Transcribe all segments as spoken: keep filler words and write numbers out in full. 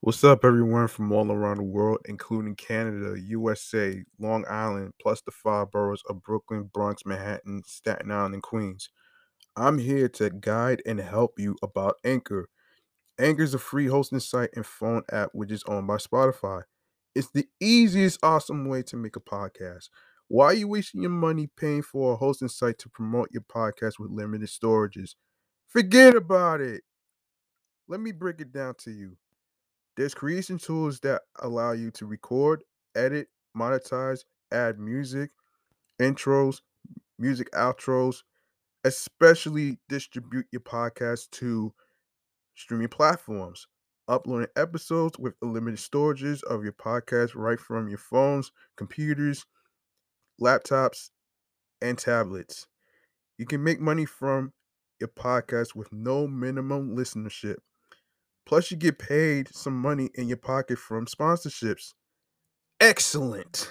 What's up, everyone from all around the world, including Canada, U S A, Long Island, plus the five boroughs of Brooklyn, Bronx, Manhattan, Staten Island, and Queens? I'm here to guide and help you about Anchor. Anchor is a free hosting site and phone app which is owned by Spotify. It's the easiest, awesome way to make a podcast. Why are you wasting your money paying for a hosting site to promote your podcast with limited storages? Forget about it. Let me break it down to you. There's creation tools that allow you to record, edit, monetize, add music, intros, music outros, especially distribute your podcast to streaming platforms. Uploading episodes with unlimited storages of your podcast right from your phones, computers, laptops, and tablets. You can make money from your podcast with no minimum listenership. Plus, you get paid some money in your pocket from sponsorships. Excellent.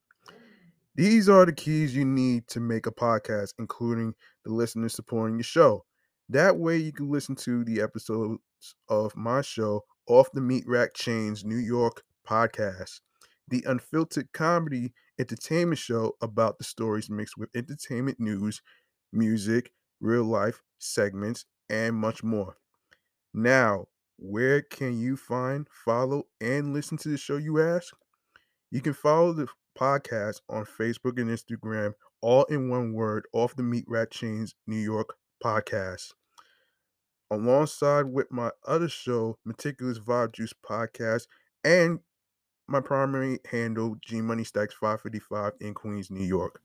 These are the keys you need to make a podcast, including the listeners supporting your show. That way, you can listen to the episodes of my show, Off the Meat Rack Chains New York podcast, the unfiltered comedy entertainment show about the stories mixed with entertainment news, music, real life segments, and much more. Now, where can you find, follow, and listen to the show, you ask? You can follow the podcast on Facebook and Instagram, all in one word, Off the Meat Rat Chains New York podcast. Alongside with my other show, Meticulous Vibe Juice podcast, and my primary handle, G Money Stacks five fifty-five in Queens, New York.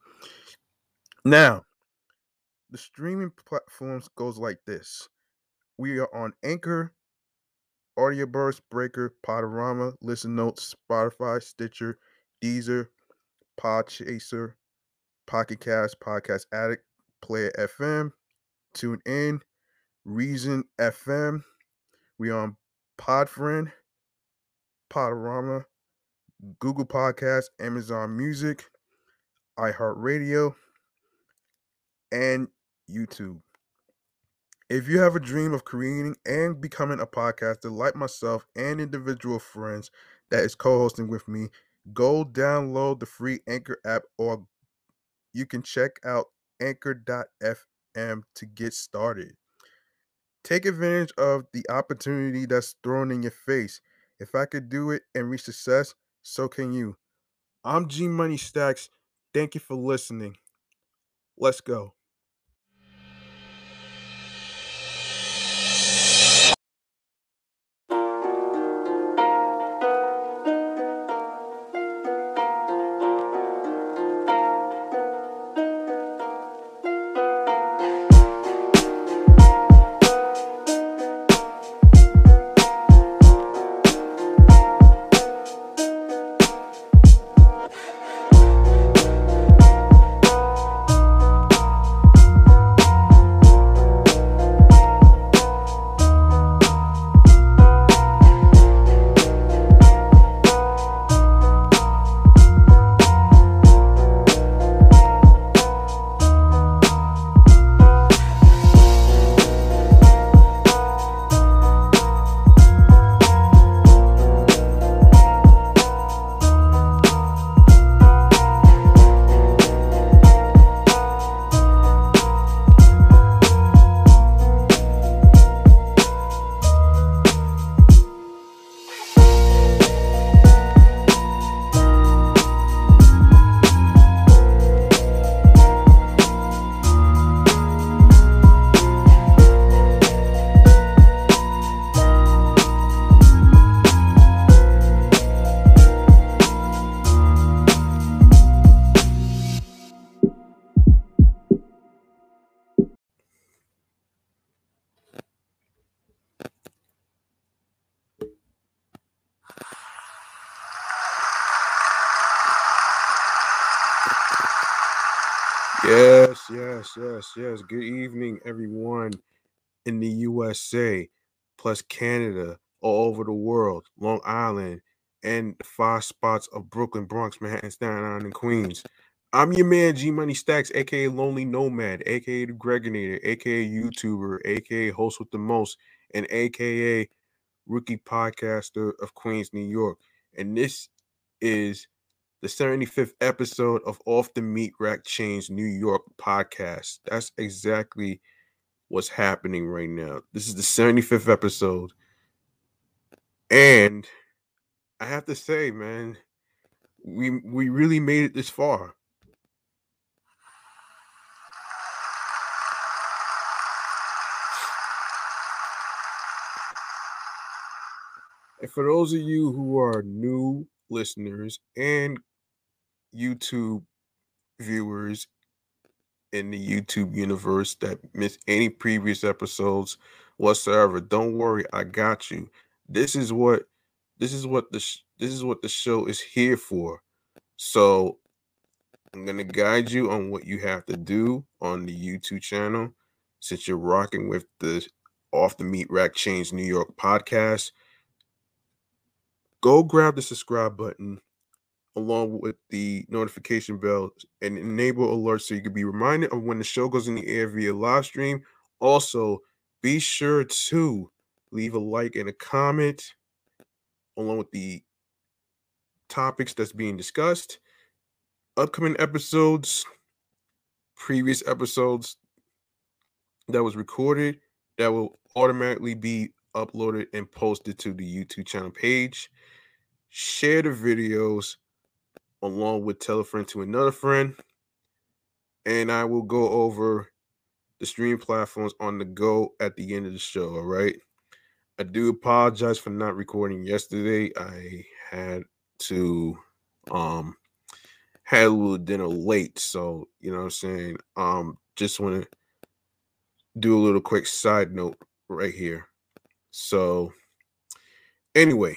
Now, the streaming platforms goes like this. We are on Anchor, Audioburst, Breaker, Podorama, Listen Notes, Spotify, Stitcher, Deezer, Podchaser, Pocket Cast, Podcast Addict, Player F M, Tune In, Reason F M. We on Podfriend, Podorama, Google Podcasts, Amazon Music, iHeartRadio, and YouTube. If you have a dream of creating and becoming a podcaster like myself and individual friends that is co-hosting with me, go download the free Anchor app, or you can check out anchor dot f m to get started. Take advantage of the opportunity that's thrown in your face. If I could do it and reach success, so can you. I'm G Money Stacks. Thank you for listening. Let's go. Yes, yes, yes, yes. Good evening, everyone in the U S A, plus Canada, all over the world, Long Island, and the five spots of Brooklyn, Bronx, Manhattan, Staten Island, and Queens. I'm your man, G Money Stacks, aka Lonely Nomad, aka the Gregonator, aka YouTuber, aka Host with the Most, and aka rookie podcaster of Queens, New York. And this is the seventy-fifth episode of Off the Meat Rack Chains New York podcast. That's exactly what's happening right now. This is the seventy-fifth episode. And I have to say, man, we we really made it this far. And for those of you who are new listeners and YouTube viewers in the YouTube universe that missed any previous episodes whatsoever, don't worry, I got you. This is what this is what the sh- this is what the show is here for. So I'm gonna guide you on what you have to do on the YouTube channel since you're rocking with the Off the Meat Rack Chains New York podcast. Go grab the subscribe button along with the notification bell and enable alerts so you can be reminded of when the show goes in the air via live stream. Also, be sure to leave a like and a comment along with the topics that's being discussed, upcoming episodes, previous episodes that was recorded that will automatically be uploaded and posted to the YouTube channel page. Share the videos along with tell a friend to another friend. And I will go over the stream platforms on the go at the end of the show. All right. I do apologize for not recording yesterday. I had to um had a little dinner late. So, you know what I'm saying? Um, just want to do a little quick side note right here. So anyway,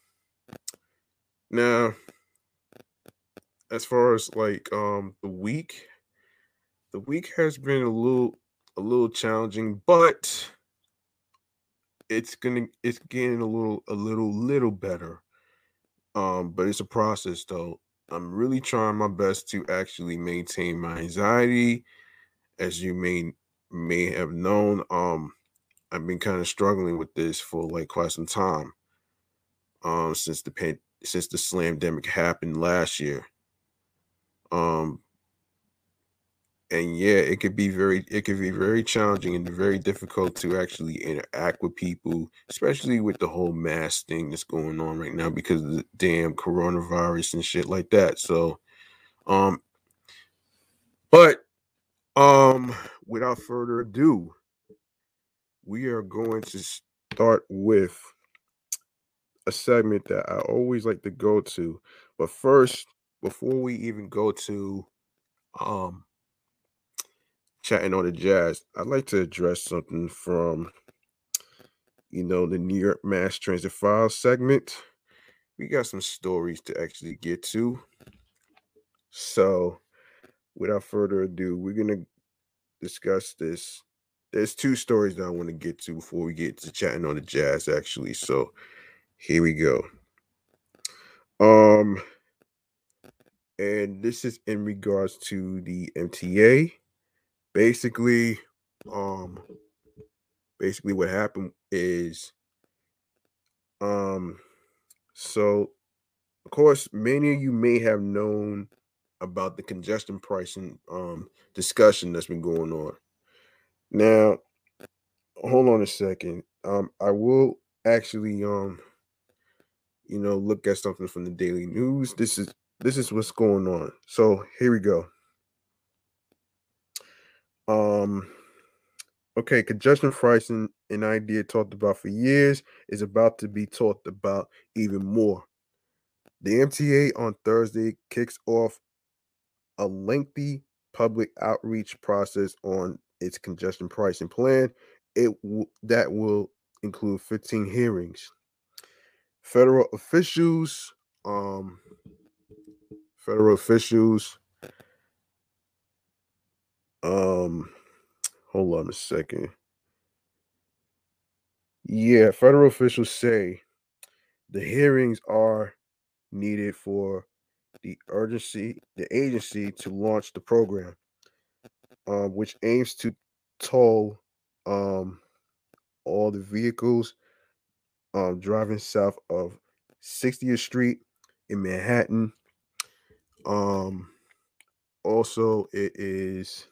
now as far as like um the week, the week has been a little a little challenging, but it's gonna it's getting a little a little little better. Um, but it's a process though. I'm really trying my best to actually maintain my anxiety. As you may may have known, um, I've been kind of struggling with this for like quite some time. Um, since the pan- since the slamdemic happened last year. Um, and yeah, it could be very it could be very challenging and very difficult to actually interact with people, especially with the whole mask thing that's going on right now because of the damn coronavirus and shit like that. So, um, but um, without further ado, we are going to start with a segment that I always like to go to. But first, before we even go to um chatting on the jazz, I'd like to address something from you know the New York Mass Transit Files segment. We got some stories to actually get to. So, without further ado, we're gonna discuss this. There's two stories that I want to get to before we get to chatting on the jazz, actually. So, here we go. Um, and this is in regards to the M T A. Basically, um, basically what happened is, um, so of course, many of you may have known about the congestion pricing um discussion that's been going on. Now, hold on a second. Um, I will actually um, you know, look at something from the Daily News. This is this is what's going on. So here we go. Um, okay, congestion pricing, an idea talked about for years, is about to be talked about even more. The M T A on Thursday kicks off a lengthy public outreach process on its congestion pricing plan. It w- that will include fifteen hearings. Federal officials, um, federal officials, um, hold on a second. Yeah, federal officials say the hearings are needed for the urgency, the agency to launch the program, um, which aims to toll um, all the vehicles um, driving south of sixtieth Street in Manhattan. Um, also, it is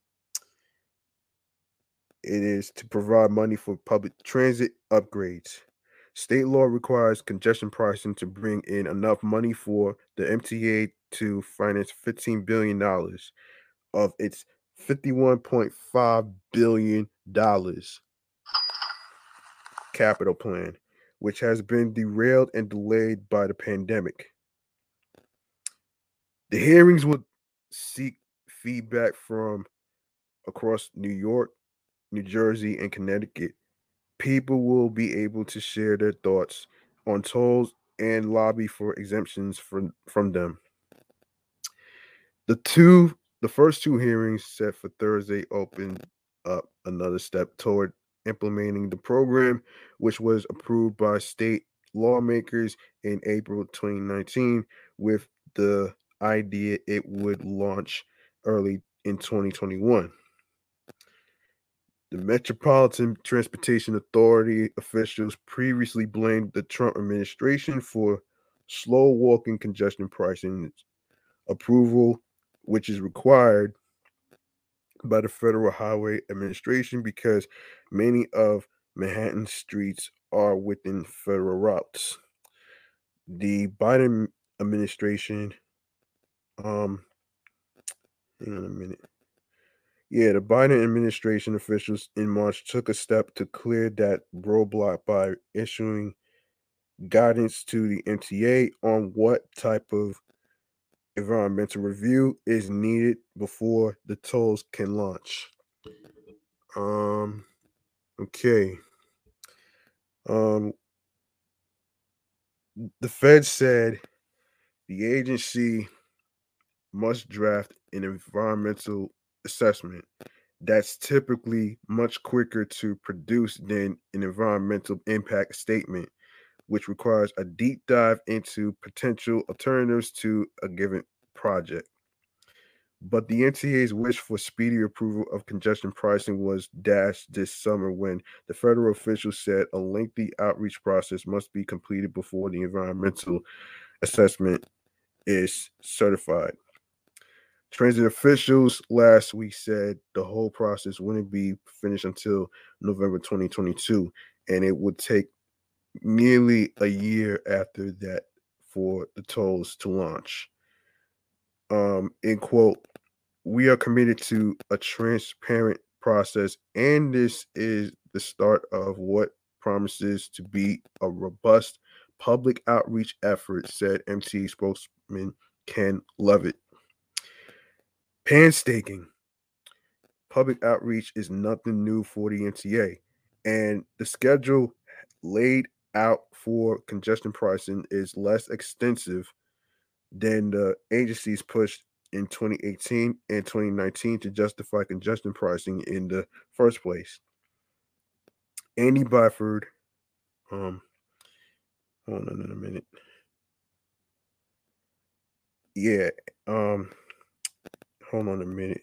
it is to provide money for public transit upgrades. State law requires congestion pricing to bring in enough money for the M T A to finance fifteen billion dollars of its fifty-one point five billion dollars capital plan, which has been derailed and delayed by the pandemic. The hearings would seek feedback from across New York, New Jersey, and Connecticut. People will be able to share their thoughts on tolls and lobby for exemptions from, from them. The two the first two hearings set for Thursday opened up another step toward implementing the program, which was approved by state lawmakers in April twenty nineteen, with the idea it would launch early in twenty twenty-one. The Metropolitan Transportation Authority officials previously blamed the Trump administration for slow walking congestion pricing approval, which is required by the Federal Highway Administration because many of Manhattan's streets are within federal routes. The Biden administration, um, hang on a minute. Yeah, the Biden administration officials in March took a step to clear that roadblock by issuing guidance to the M T A on what type of environmental review is needed before the tolls can launch. Um, okay. Um, the Fed said the agency must draft an environmental assessment that's typically much quicker to produce than an environmental impact statement, which requires a deep dive into potential alternatives to a given project. But the N T A's wish for speedy approval of congestion pricing was dashed this summer when the federal officials said a lengthy outreach process must be completed before the environmental assessment is certified. Transit officials last week said the whole process wouldn't be finished until November twenty twenty-two, and it would take nearly a year after that for the tolls to launch. Um, in quote, we are committed to a transparent process, and this is the start of what promises to be a robust public outreach effort, said M T A spokesman Ken Levitt. Painstaking public outreach is nothing new for the N T A, and the schedule laid out for congestion pricing is less extensive than the agencies pushed in twenty eighteen and twenty nineteen to justify congestion pricing in the first place. Andy Byford, um, hold on in a minute. Yeah, um, hold on a minute.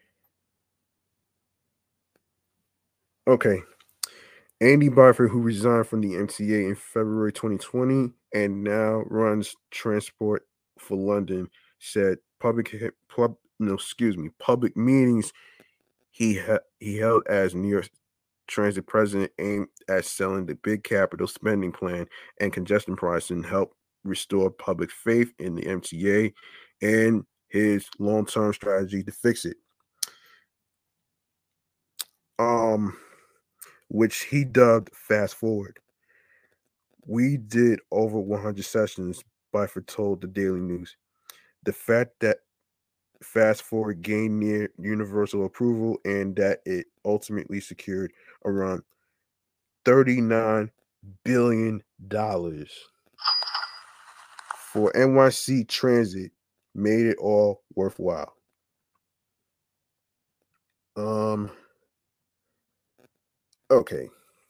Okay. Andy Byford, who resigned from the M T A in February twenty twenty and now runs transport for London, said public pub, no, excuse me, public meetings he ha- he held as New York Transit president aimed at selling the big capital spending plan and congestion pricing help restore public faith in the M T A and his long-term strategy to fix it. Um, which he dubbed Fast Forward. We did over one hundred sessions, Byford told the Daily News. The fact that Fast Forward gained near universal approval and that it ultimately secured around thirty-nine billion dollars for N Y C Transit made it all worthwhile. Um, okay.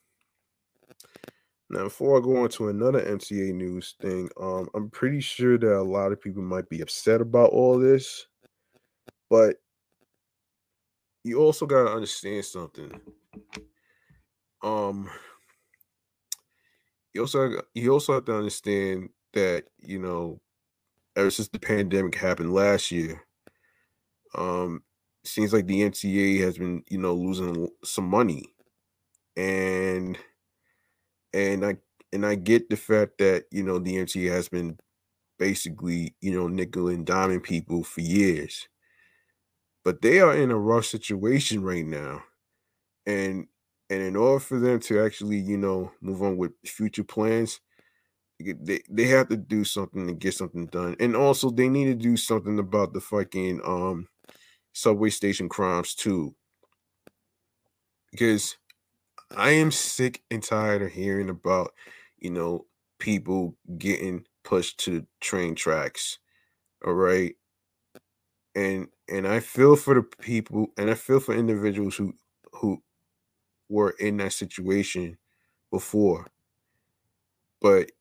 Now, before I go on to another M T A news thing, um, I'm pretty sure that a lot of people might be upset about all this, but you also got to understand something. Um, you also you also have to understand that, you know, ever since the pandemic happened last year, um, seems like the N C A A has been, you know, losing l- some money, and and I and I get the fact that, you know, the N C A A has been basically, you know, nickel and diming people for years, but they are in a rough situation right now, and and in order for them to actually, you know, move on with future plans, y- they they have to do something to get something done, and also they need to do something about the fucking um subway station crimes too, because I am sick and tired of hearing about, you know, people getting pushed to train tracks. All right. And and I feel for the people, and I feel for individuals who who were in that situation before. But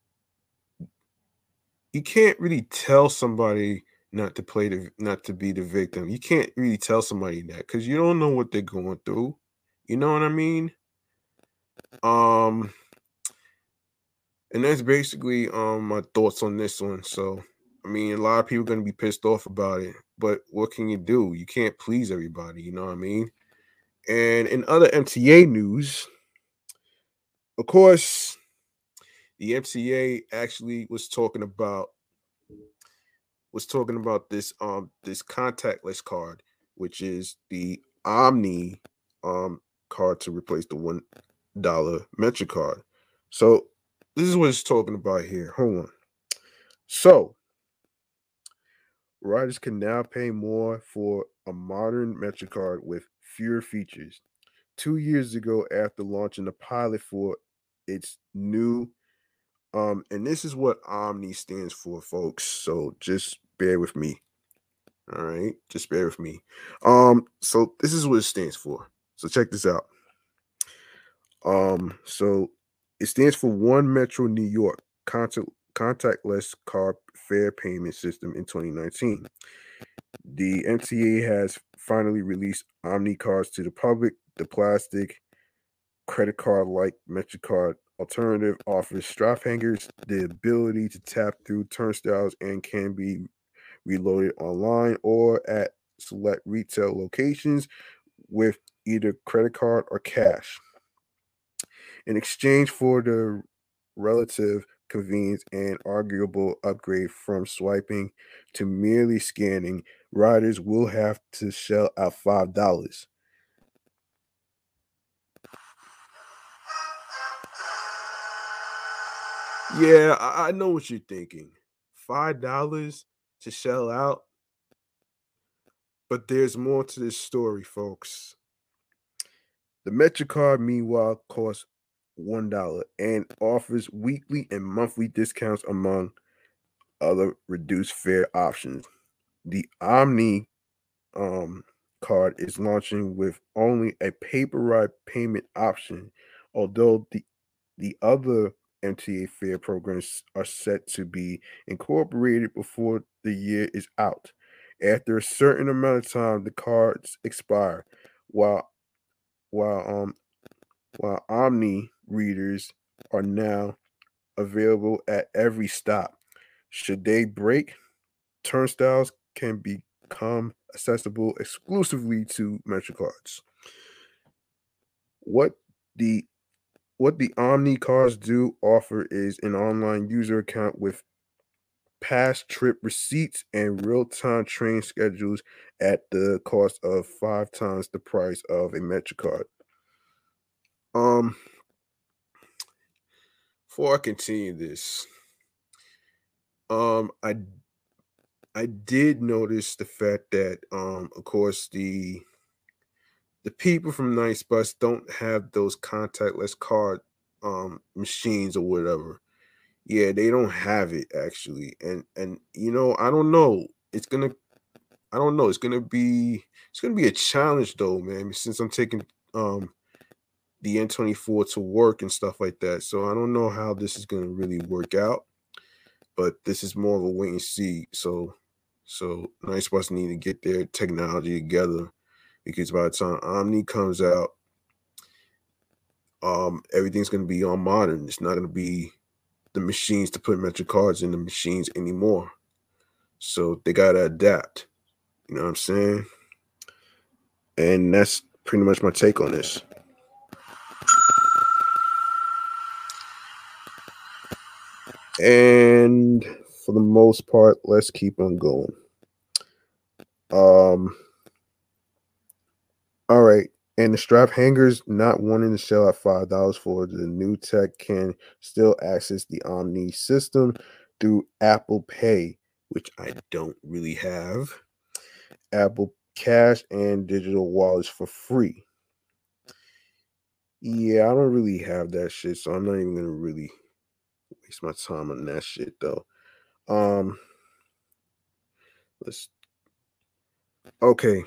you can't really tell somebody not to play the not to be the victim. You can't really tell somebody that because you don't know what they're going through. You know what I mean? Um And that's basically um my thoughts on this one. So, I mean, a lot of people gonna be pissed off about it, but what can you do? You can't please everybody, you know what I mean? And in other M T A news, of course, the M T A actually was talking about was talking about this um this contactless card, which is the Omni um card to replace the one dollar Metro card. So this is what it's talking about here. Hold on. So riders can now pay more for a modern MetroCard with fewer features. Two years ago, after launching the pilot for its new, um, and this is what Omni stands for, folks. So just bear with me. All right, just bear with me. Um, so this is what it stands for. So check this out. Um, so it stands for One Metro New York contact, contactless card fare payment system in twenty nineteen. The M T A has finally released Omni cards to the public. The plastic credit card like MetroCard alternative offers strap hangers, the ability to tap through turnstiles, and can be reloaded online or at select retail locations with either credit card or cash. In exchange for the relative convenience and arguable upgrade from swiping to merely scanning, riders will have to shell out five dollars. Yeah, I, I know what you're thinking. five dollars to shell out, but there's more to this story, folks. The MetroCard, meanwhile, costs one dollar and offers weekly and monthly discounts among other reduced fare options. The Omni um, card is launching with only a paper ride payment option, although the the other M T A fare programs are set to be incorporated before the year is out. After a certain amount of time, the cards expire, while while um while Omni readers are now available at every stop. Should they break, turnstiles can become accessible exclusively to MetroCards. What the what the Omni cards do offer is an online user account with past trip receipts and real-time train schedules at the cost of five times the price of a MetroCard. Um, before I continue this, um, I I did notice the fact that, um, of course, the the people from Nice Bus don't have those contactless card um machines or whatever. Yeah, they don't have it actually. And and you know, I don't know. It's gonna I don't know. It's gonna be it's gonna be a challenge though, man, since I'm taking um the N twenty-four to work and stuff like that. So I don't know how this is gonna really work out, but this is more of a wait and see. So so Nice Bus need to get their technology together because by the time Omni comes out, um, everything's gonna be on modern. It's not gonna be the machines to put MetroCards in the machines anymore. So they gotta adapt. You know what I'm saying? And that's pretty much my take on this. And for the most part, let's keep on going. Um, all right. And the strap hangers not wanting to shell out five dollars for the new tech can still access the Omni system through Apple Pay, which I don't really have, Apple Cash, and digital wallets for free. Yeah, I don't really have that shit, so I'm not even gonna really waste my time on that shit though. Um, let's okay.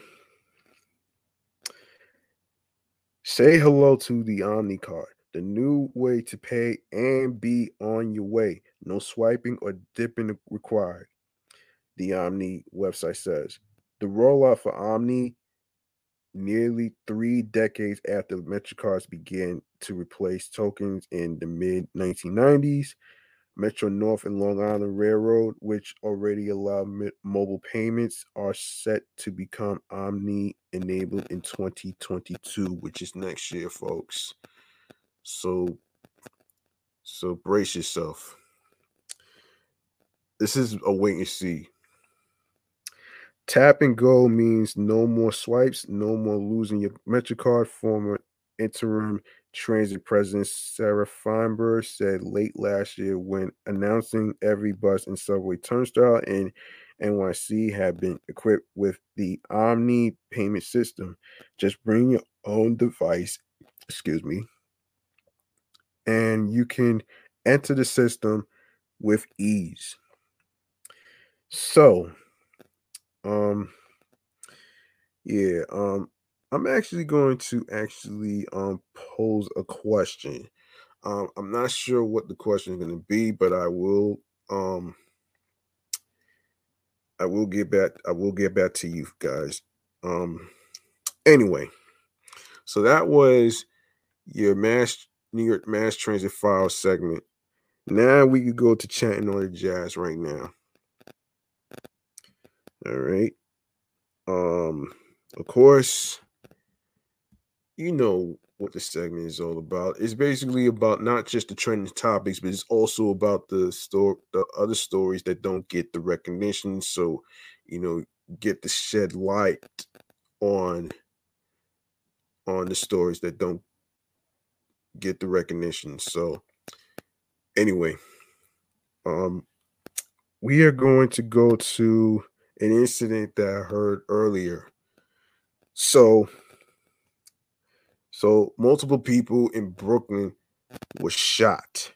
Say hello to the Omni card, the new way to pay and be on your way. No swiping or dipping required, the Omni website says. The rollout for Omni, nearly three decades after MetroCards began to replace tokens in the mid nineteen nineties, Metro North and Long Island Railroad, which already allow mi- mobile payments, are set to become Omni enabled in twenty twenty-two, which is next year, folks. So, so brace yourself. This is a wait and see. Tap and go means no more swipes, no more losing your MetroCard. Former interim transit president Sarah Feinberg said late last year when announcing every bus and subway turnstile in N Y C had been equipped with the Omni payment system. Just bring your own device, excuse me, and you can enter the system with ease. So, um, yeah, um, I'm actually going to actually um pose a question. Um, I'm not sure what the question is going to be, but I will um I will get back I will get back to you guys. Um, anyway, so that was your mass New York mass transit file segment. Now we could go to chatting on the jazz right now. All right. Um, of course, you know what the segment is all about. It's basically about not just the trending topics, but it's also about the store, the other stories that don't get the recognition. So, you know, get to shed light on on the stories that don't get the recognition. So, anyway, um, we are going to go to an incident that I heard earlier. So, so multiple people in Brooklyn were shot.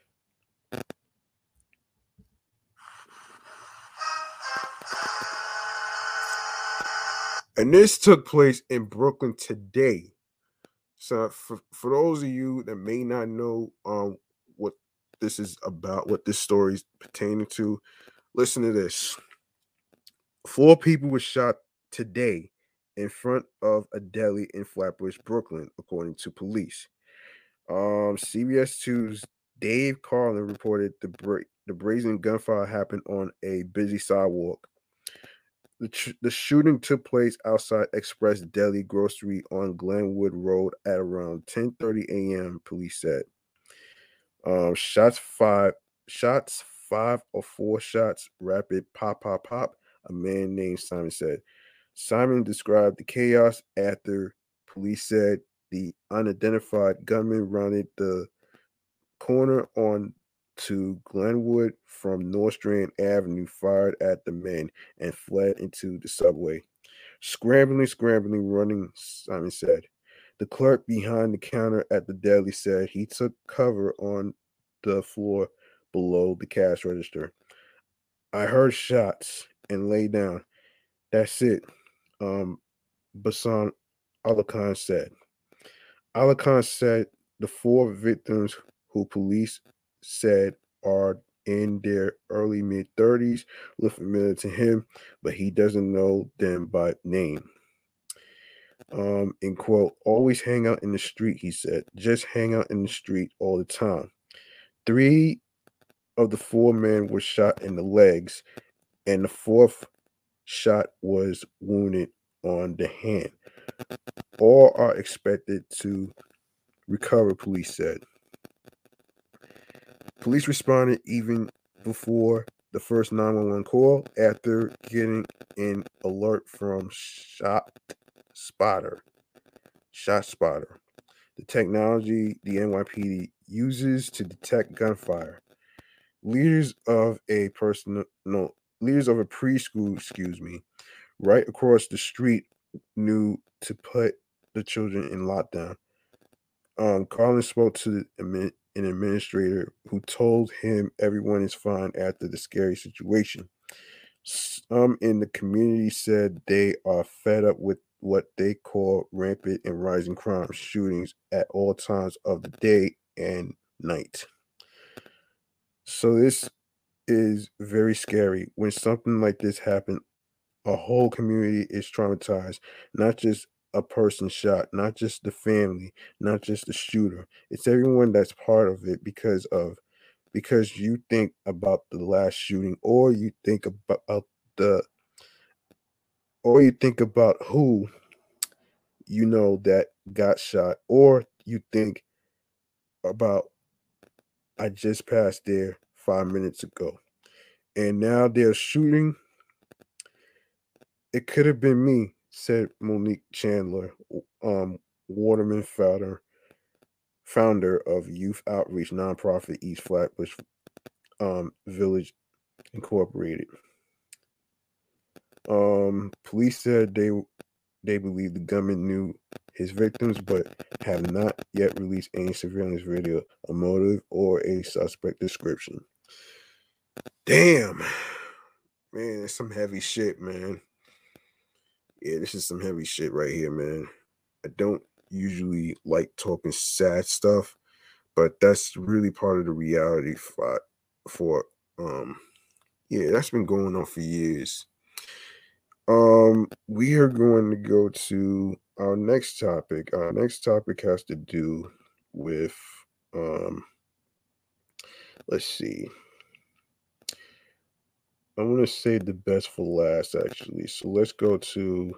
And this took place in Brooklyn today. So for, for those of you that may not know um what this is about, what this story is pertaining to, listen to this. Four people were shot today in front of a deli in Flatbush, Brooklyn, according to police. Um, C B S two's Dave Carlin reported the bra- the brazen gunfire happened on a busy sidewalk. The, tr- the shooting took place outside Express Deli Grocery on Glenwood Road at around ten thirty a.m., police said. Um, shots five, shots five or four shots, rapid pop, pop, pop, a man named Simon said. Simon described the chaos after police said the unidentified gunman rounded the corner on to Glenwood from Nostrand Avenue, fired at the men, and fled into the subway. Scrambling, scrambling, running, Simon said. The clerk behind the counter at the deli said he took cover on the floor below the cash register. I heard shots and lay down. That's it, um, Basan Alakan said. Alakan said the four victims who police said are in their early mid thirties look familiar to him, but he doesn't know them by name. Um, in quote, always hang out in the street, he said. Just hang out in the street all the time. Three of the four men was shot in the legs, and the fourth shot was wounded on the hand. All are expected to recover, police said. Police responded even before the first nine one one call after getting an alert from Shot Spotter. Shot Spotter, the technology the N Y P D uses to detect gunfire. Leaders of a personal, no, leaders of a preschool, excuse me, right across the street knew to put the children in lockdown. Um, Carlin spoke to an administrator who told him everyone is fine after the scary situation. Some in the community said they are fed up with what they call rampant and rising crime shootings at all times of the day and night. So this is very scary. When something like this happens, a whole community is traumatized, not just a person shot, not just the family, not just the shooter. It's everyone that's part of it because of because you think about the last shooting, or you think about the or you think about who you know that got shot, or you think about I just passed there five minutes ago. And now they're shooting. It could have been me, said Monique Chandler, um, Waterman founder, founder of youth outreach nonprofit East Flatbush um, Village Incorporated. Um, police said they they believe the gunman knew his victims, but have not yet released any surveillance video, a motive, or a suspect description. Damn, man, it's some heavy shit, man. Yeah, this is some heavy shit right here, man. I don't usually like talking sad stuff, but that's really part of the reality for, for um yeah, that's been going on for years. Um, we are going to go to our next topic. Our next topic has to do with um let's see. I want to save the best for last, actually. So let's go to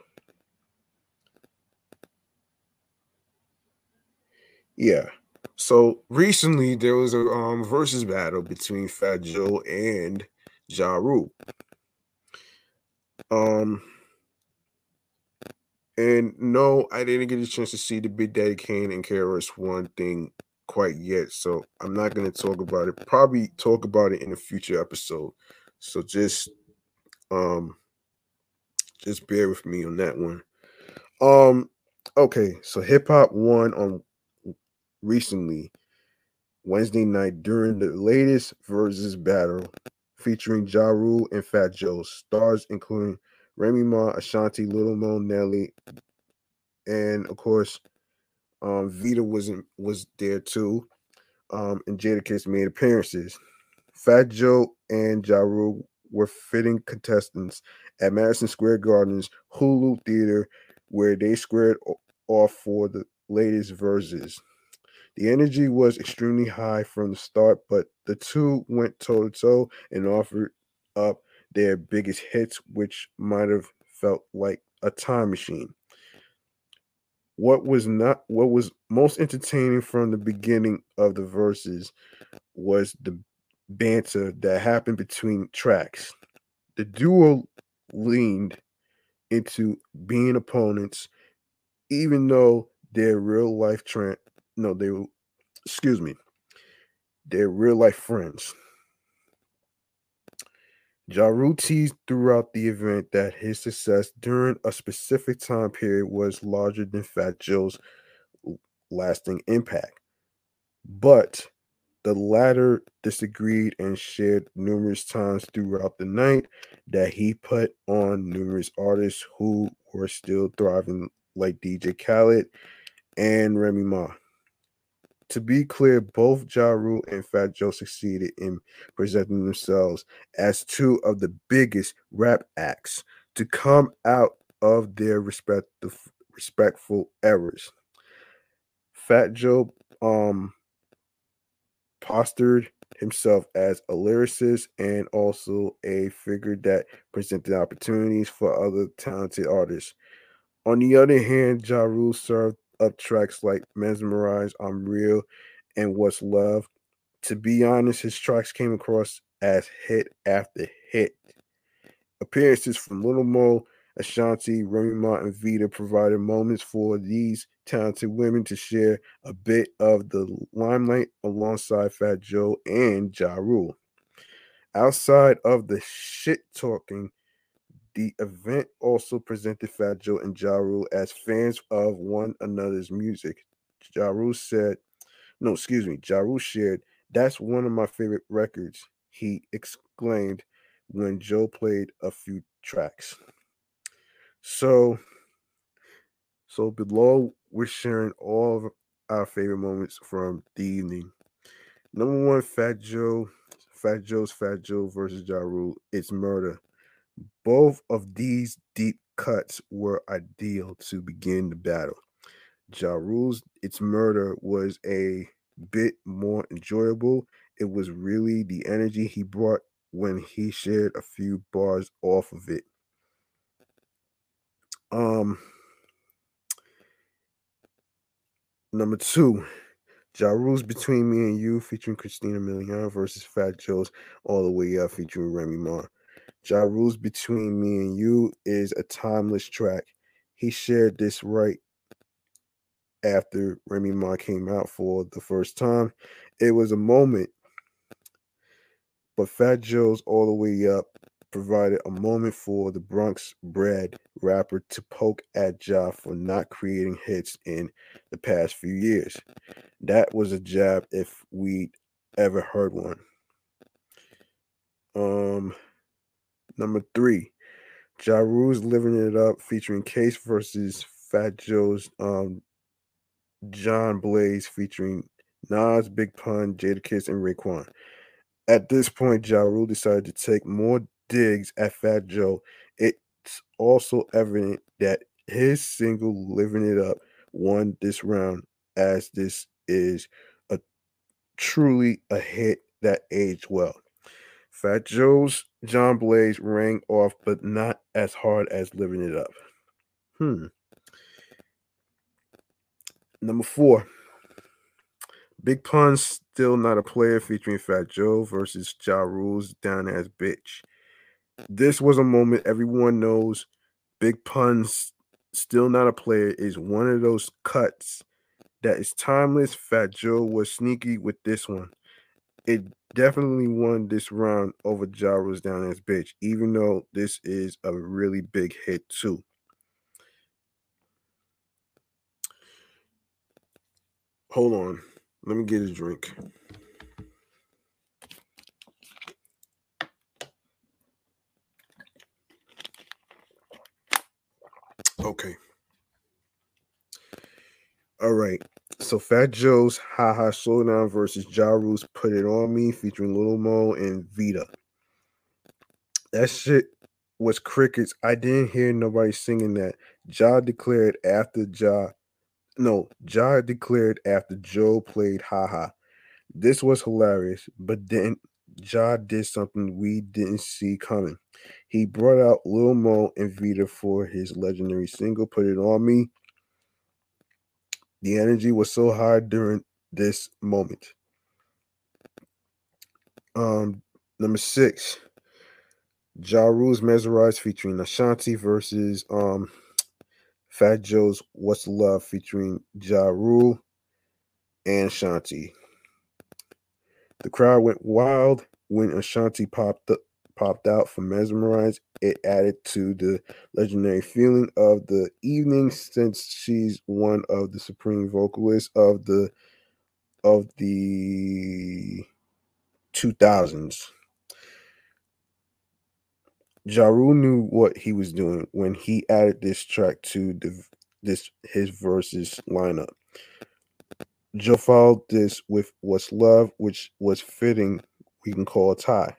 yeah. So recently there was a um versus battle between Fat Joe and Ja Rule. Um and no, I didn't get a chance to see the Big Daddy Kane and K R S One thing quite yet, so I'm not gonna talk about it. Probably talk about it in a future episode. So just um just bear with me on that one. Um okay, so hip hop won on recently Wednesday night during the latest Versus battle featuring Ja Rule and Fat Joe. Stars including Remy Ma, Ashanti, Little Mo, Nelly, and of course, um, Vita was in, was there too. Um, and Jadakiss made appearances. Fat Joe and Ja Rule were fitting contestants at Madison Square Garden's Hulu Theater, where they squared off for the latest Versus. The energy was extremely high from the start, but the two went toe to toe and offered up their biggest hits, which might have felt like a time machine. What was not what was most entertaining from the beginning of the verses was the banter that happened between tracks. The duo leaned into being opponents, even though their real life trend no, they were excuse me, their real life friends. Ja Rule teased throughout the event that his success during a specific time period was larger than Fat Joe's lasting impact. But the latter disagreed and shared numerous times throughout the night that he put on numerous artists who were still thriving, like D J Khaled and Remy Ma. To be clear, both Ja Rule and Fat Joe succeeded in presenting themselves as two of the biggest rap acts to come out of their respective respectful eras. Fat Joe um postured himself as a lyricist and also a figure that presented opportunities for other talented artists. On the other hand, Ja Rule served up tracks like Mesmerize, I'm Real, and What's Love. To be honest, his tracks came across as hit after hit. Appearances from Little Mo, Ashanti, Remy Ma, and Vita provided moments for these talented women to share a bit of the limelight alongside Fat Joe and Ja Rule. Outside of the shit talking, the event also presented Fat Joe and Ja Rule as fans of one another's music. Ja Rule said, no, excuse me, Ja Rule shared, "That's one of my favorite records," he exclaimed when Joe played a few tracks. So, so below we're sharing all of our favorite moments from the evening. Number one, Fat Joe, Fat Joe's Fat Joe versus Ja Rule. It's murder. Both of these deep cuts were ideal to begin the battle. Ja Rule's It's Murder was a bit more enjoyable. It was really the energy he brought when he shared a few bars off of it. Um, number two, Ja Rule's Between Me and You featuring Christina Milian versus Fat Joe's All the Way Up featuring Remy Ma. Ja Rule's Between Me and You is a timeless track. He shared this right after Remy Ma came out for the first time. It was a moment, but Fat Joe's All the Way Up provided a moment for the Bronx bred rapper to poke at Ja for not creating hits in the past few years. That was a jab if we'd ever heard one. Um, number three, Ja Rule's Living It Up featuring Case versus Fat Joe's um John Blaze featuring Nas, Big Pun, Jadakiss, and Raekwon. At this point, Ja Rule decided to take more digs at Fat Joe. It's also evident that his single Living It Up won this round, as this is a truly a hit that aged well. Fat Joe's John Blaze rang off, but not as hard as Living It Up. Hmm. Number four, Big Pun's Still Not a Player featuring Fat Joe versus Ja Rule's Down Ass Bitch. This was a moment everyone knows. Big Pun's Still Not a Player is one of those cuts that is timeless. Fat Joe was sneaky with this one. It definitely won this round over Ja Rule's Down Ass Bitch, even though this is a really big hit too. Hold on. Let me get a drink. Okay. All right. So Fat Joe's Ha Ha Showdown versus Ja Rule's Put It On Me featuring Lil Mo and Vita. That shit was crickets. I didn't hear nobody singing that. Ja declared after Ja no, Ja declared after Joe played Ha Ha. This was hilarious, but then Ja did something we didn't see coming. He brought out Lil Mo and Vita for his legendary single Put It On Me. The energy was so high during this moment. Um, number six, Ja Rule's Mesmerize featuring Ashanti versus um Fat Joe's What's Love featuring Ja Rule and Ashanti. The crowd went wild when Ashanti popped up, popped out for Mesmerize. It added to the legendary feeling of the evening since she's one of the supreme vocalists of the of the two thousands. Ja Rule knew what he was doing when he added this track to the this his verses lineup. Joe followed this with What's Love, which was fitting, we can call a tie.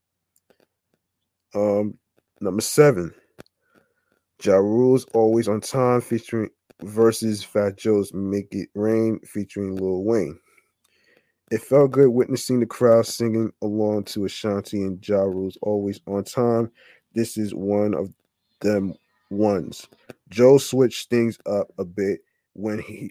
Um, number seven, Ja Rule's Always on Time featuring versus Fat Joe's Make It Rain featuring Lil Wayne. It felt good witnessing the crowd singing along to Ashanti and Ja Rule's Always on Time. This is one of them ones. Joe switched things up a bit when he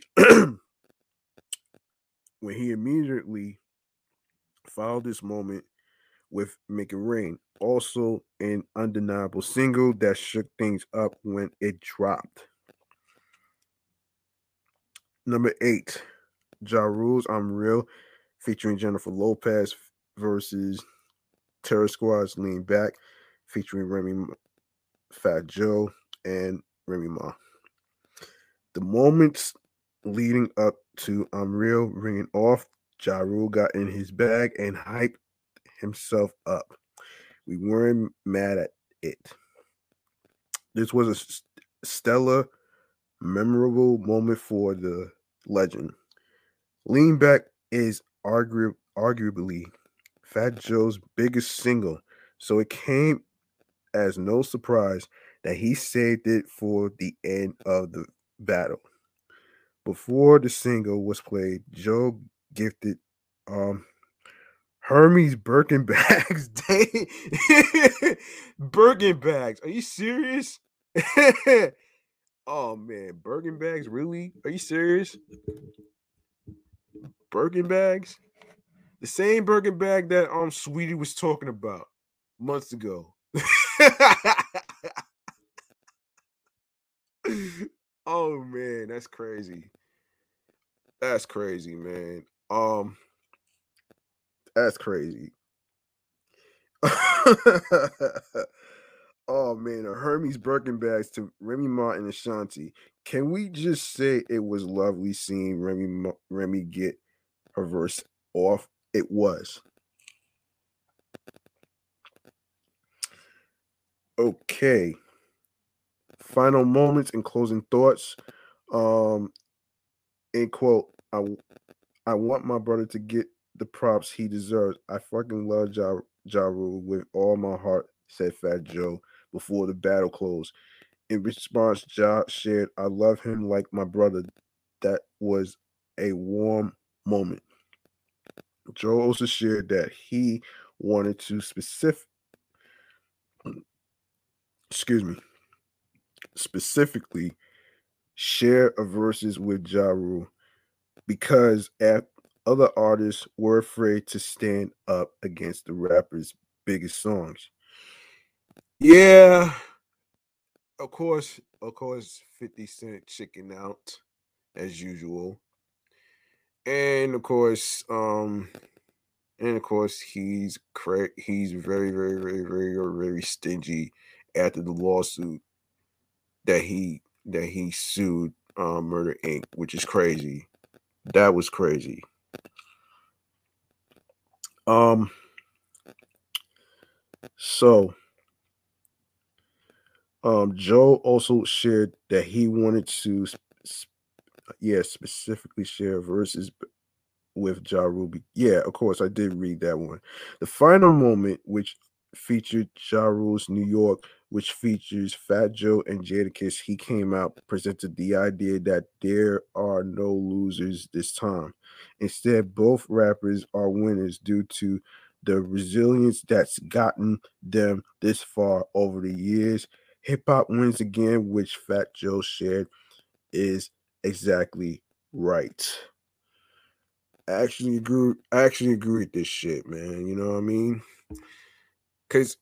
when he immediately followed this moment with Make It Rain. Also an undeniable single that shook things up when it dropped. Number eight, Ja Rule's I'm Real, featuring Jennifer Lopez versus Terror Squad's Lean Back, featuring Remy Fat Joe and Remy Ma. The moments leading up to I'm Real ringing off, Ja Rule got in his bag and hyped himself up. We weren't mad at it. This was a stellar, memorable moment for the legend. Lean Back is argu- arguably Fat Joe's biggest single, so it came as no surprise that he saved it for the end of the battle. Before the single was played, Joe gifted um Hermes Birkin bags. Dang. Birkin bags. Are you serious? Oh man, Birkin bags? Really? Are you serious? Birkin bags? The same Birkin bag that um Sweetie was talking about months ago. Oh man, that's crazy. That's crazy, man. Um, that's crazy. Oh man, a Hermes Birkin bags to Remy Ma and Ashanti. Can we just say it was lovely seeing Remy Ma, Remy get her verse off? It was. Okay. Final moments and closing thoughts. Um, in quote, I I want my brother to get the props he deserves. I fucking love Ja, ja Rule with all my heart, said Fat Joe before the battle closed. In response, Ja shared, I love him like my brother. That was a warm moment. Joe also shared that he wanted to specific excuse me, specifically share a verses with Ja Rule because at other artists were afraid to stand up against the rapper's biggest songs. Yeah, of course, of course, fifty Cent chicken out as usual. And of course, um, and of course, he's cra- he's very, very, very, very, very stingy after the lawsuit that he that he sued um, Murder Inc, which is crazy. That was crazy. Um, so um, Joe also shared that he wanted to, sp- sp- yeah, specifically share verses with Ja Ruby. Yeah, of course, I did read that one. The final moment, which featured Ja Rule's New York, which features Fat Joe and Jadakiss, he came out, presented the idea that there are no losers this time. Instead, both rappers are winners due to the resilience that's gotten them this far over the years. Hip hop wins again, which Fat Joe shared is exactly right. I actually agree. I actually agree with this shit, man. You know what I mean? Because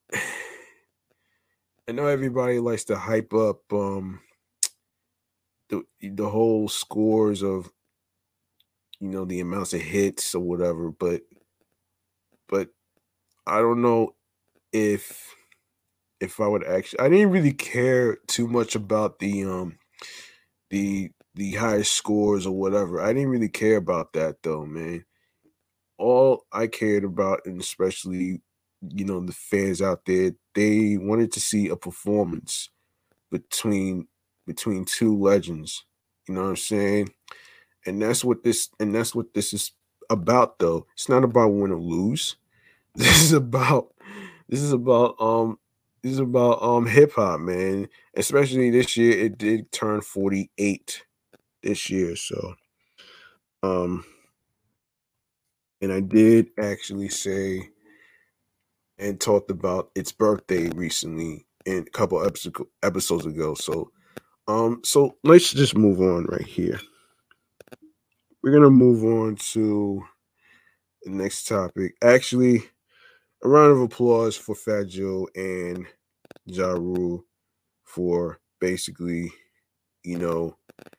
I know everybody likes to hype up um the the whole scores of you know the amounts of hits or whatever, but but I don't know if if I would actually. I didn't really care too much about the um the the highest scores or whatever. I didn't really care about that though, man. All I cared about, and especially, you know, the fans out there, they wanted to see a performance between between two legends. You know what I'm saying? And that's what this and that's what this is about though. It's not about win or lose. This is about this is about um this is about um hip hop, man. Especially this year, it did turn forty-eight this year. So um And I did actually say and talked about its birthday recently in a couple episodes episodes ago. So um so let's just move on right here. We're gonna move on to the next topic. Actually, a round of applause for Fat Joe and Ja Rule for basically, you know,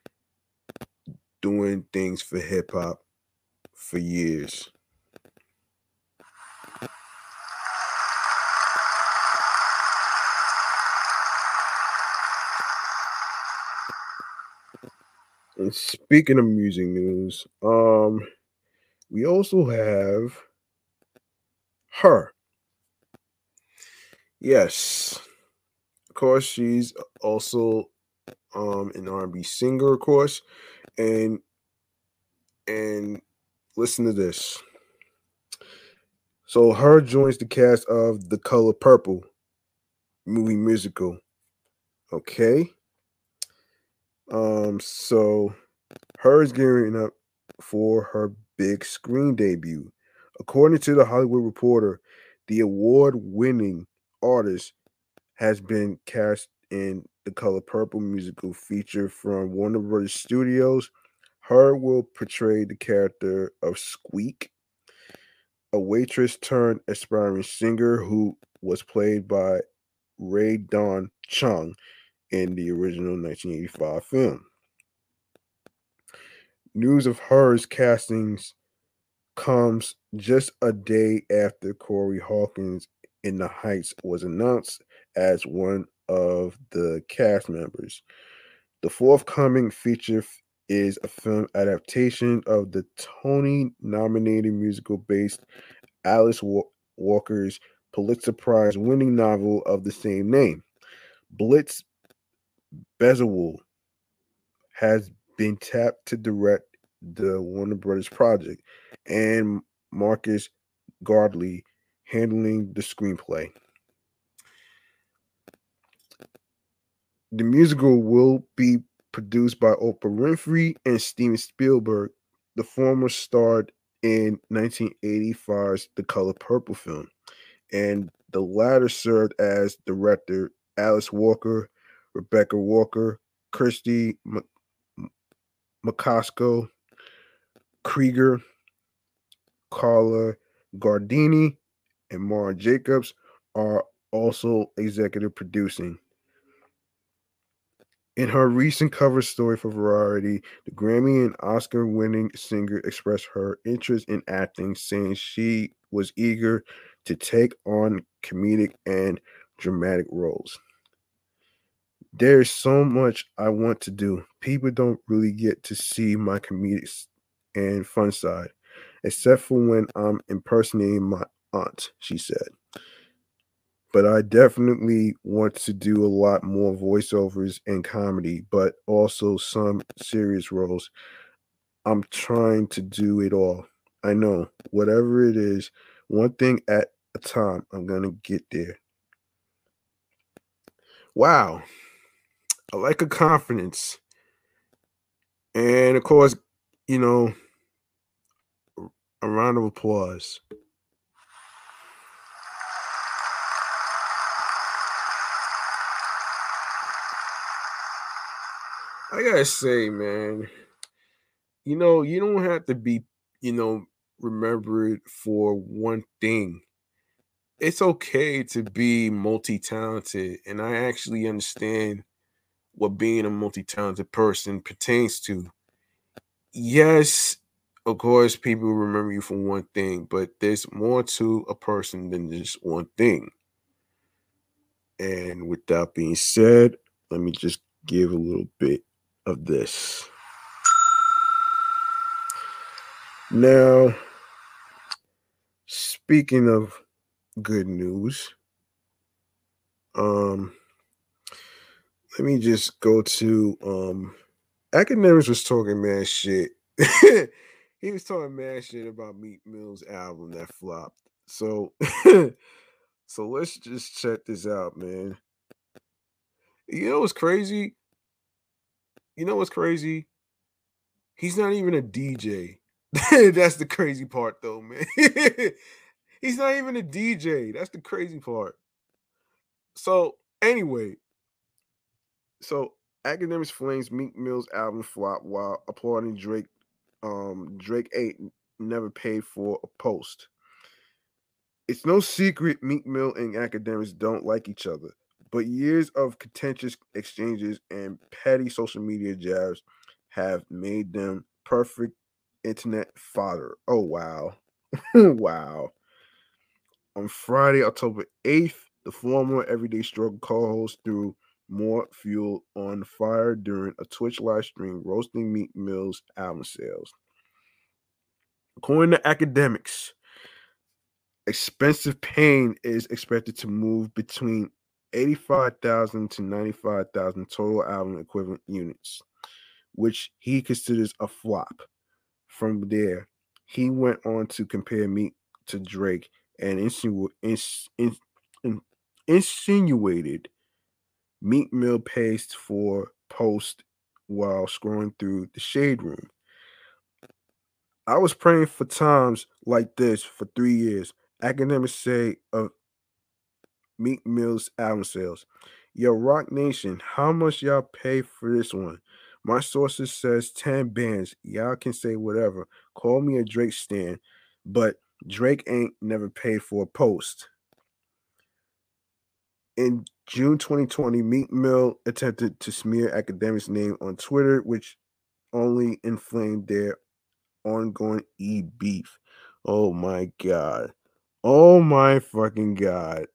doing things for hip hop for years. And speaking of music news, um, we also have her. Yes, of course, she's also um an R and B singer, of course, and and listen to this. So her joins the cast of The Color Purple movie musical. Okay. Um, so her is gearing up for her big screen debut. According to the Hollywood Reporter, the award-winning artist has been cast in the Color Purple musical feature from Warner Brothers Studios. Her will portray the character of Squeak, a waitress turned aspiring singer who was played by Ray Don Chung in the original nineteen eighty-five film. News of hers castings comes just a day after Corey Hawkins in The Heights was announced as one of the cast members. The forthcoming feature f- is a film adaptation of the Tony nominated musical based Alice Wa- Walker's Pulitzer Prize winning novel of the same name. Blitz Bezawul has been tapped to direct the Warner Brothers project, and Marcus Gardley handling the screenplay. The musical will be produced by Oprah Winfrey and Steven Spielberg. The former starred in nineteen eighty-five's The Color Purple film, and the latter served as director Alice Walker, Rebecca Walker, Christy M- McCosco, Krieger, Carla Gardini, and Mara Jacobs are also executive producing. In her recent cover story for Variety, the Grammy and Oscar winning singer expressed her interest in acting, saying she was eager to take on comedic and dramatic roles. There's so much I want to do. People don't really get to see my comedic s- and fun side, except for when I'm impersonating my aunt, she said. But I definitely want to do a lot more voiceovers and comedy, but also some serious roles. I'm trying to do it all. I know, whatever it is, one thing at a time, I'm going to get there. Wow. I like her confidence. And of course, you know, a round of applause. I gotta say, man, you know, you don't have to be, you know, remembered for one thing. It's okay to be multi-talented, and I actually understand what being a multi-talented person pertains to. Yes, of course, people remember you for one thing, but there's more to a person than just one thing. And with that being said, let me just give a little bit of this. Now, speaking of good news, um, let me just go to um Academics was talking mad shit. He was talking mad shit about Meat Mill's album that flopped. So so let's just check this out, man. You know what's crazy? You know what's crazy? He's not even a D J. That's the crazy part, though, man. He's not even a D J. That's the crazy part. So anyway, so Academics Flames Meek Mill's album flop while applauding Drake. Um, Drake eight never paid for a post. It's no secret Meek Mill and Academics don't like each other, but years of contentious exchanges and petty social media jabs have made them perfect internet fodder. Oh wow. Wow. On Friday, October eighth, the former Everyday Struggle co-host threw more fuel on the fire during a Twitch live stream roasting Meek Mill's album sales. According to Academics, Expensive Pain is expected to move between eighty-five thousand to ninety-five thousand total album equivalent units, which he considers a flop. From there, he went on to compare Meek to Drake and insinu- ins- in- in- insinuated Meek Mill pays for post while scrolling through the shade room. I was praying for times like this for three years. Academics say of Meek Mill's album sales. Yo, Rock Nation, how much y'all pay for this one? My sources says ten bands. Y'all can say whatever. Call me a Drake stan, but Drake ain't never paid for a post. In June twenty twenty, Meek Mill attempted to smear Academics' name on Twitter, which only inflamed their ongoing e beef. Oh my god. Oh my fucking god.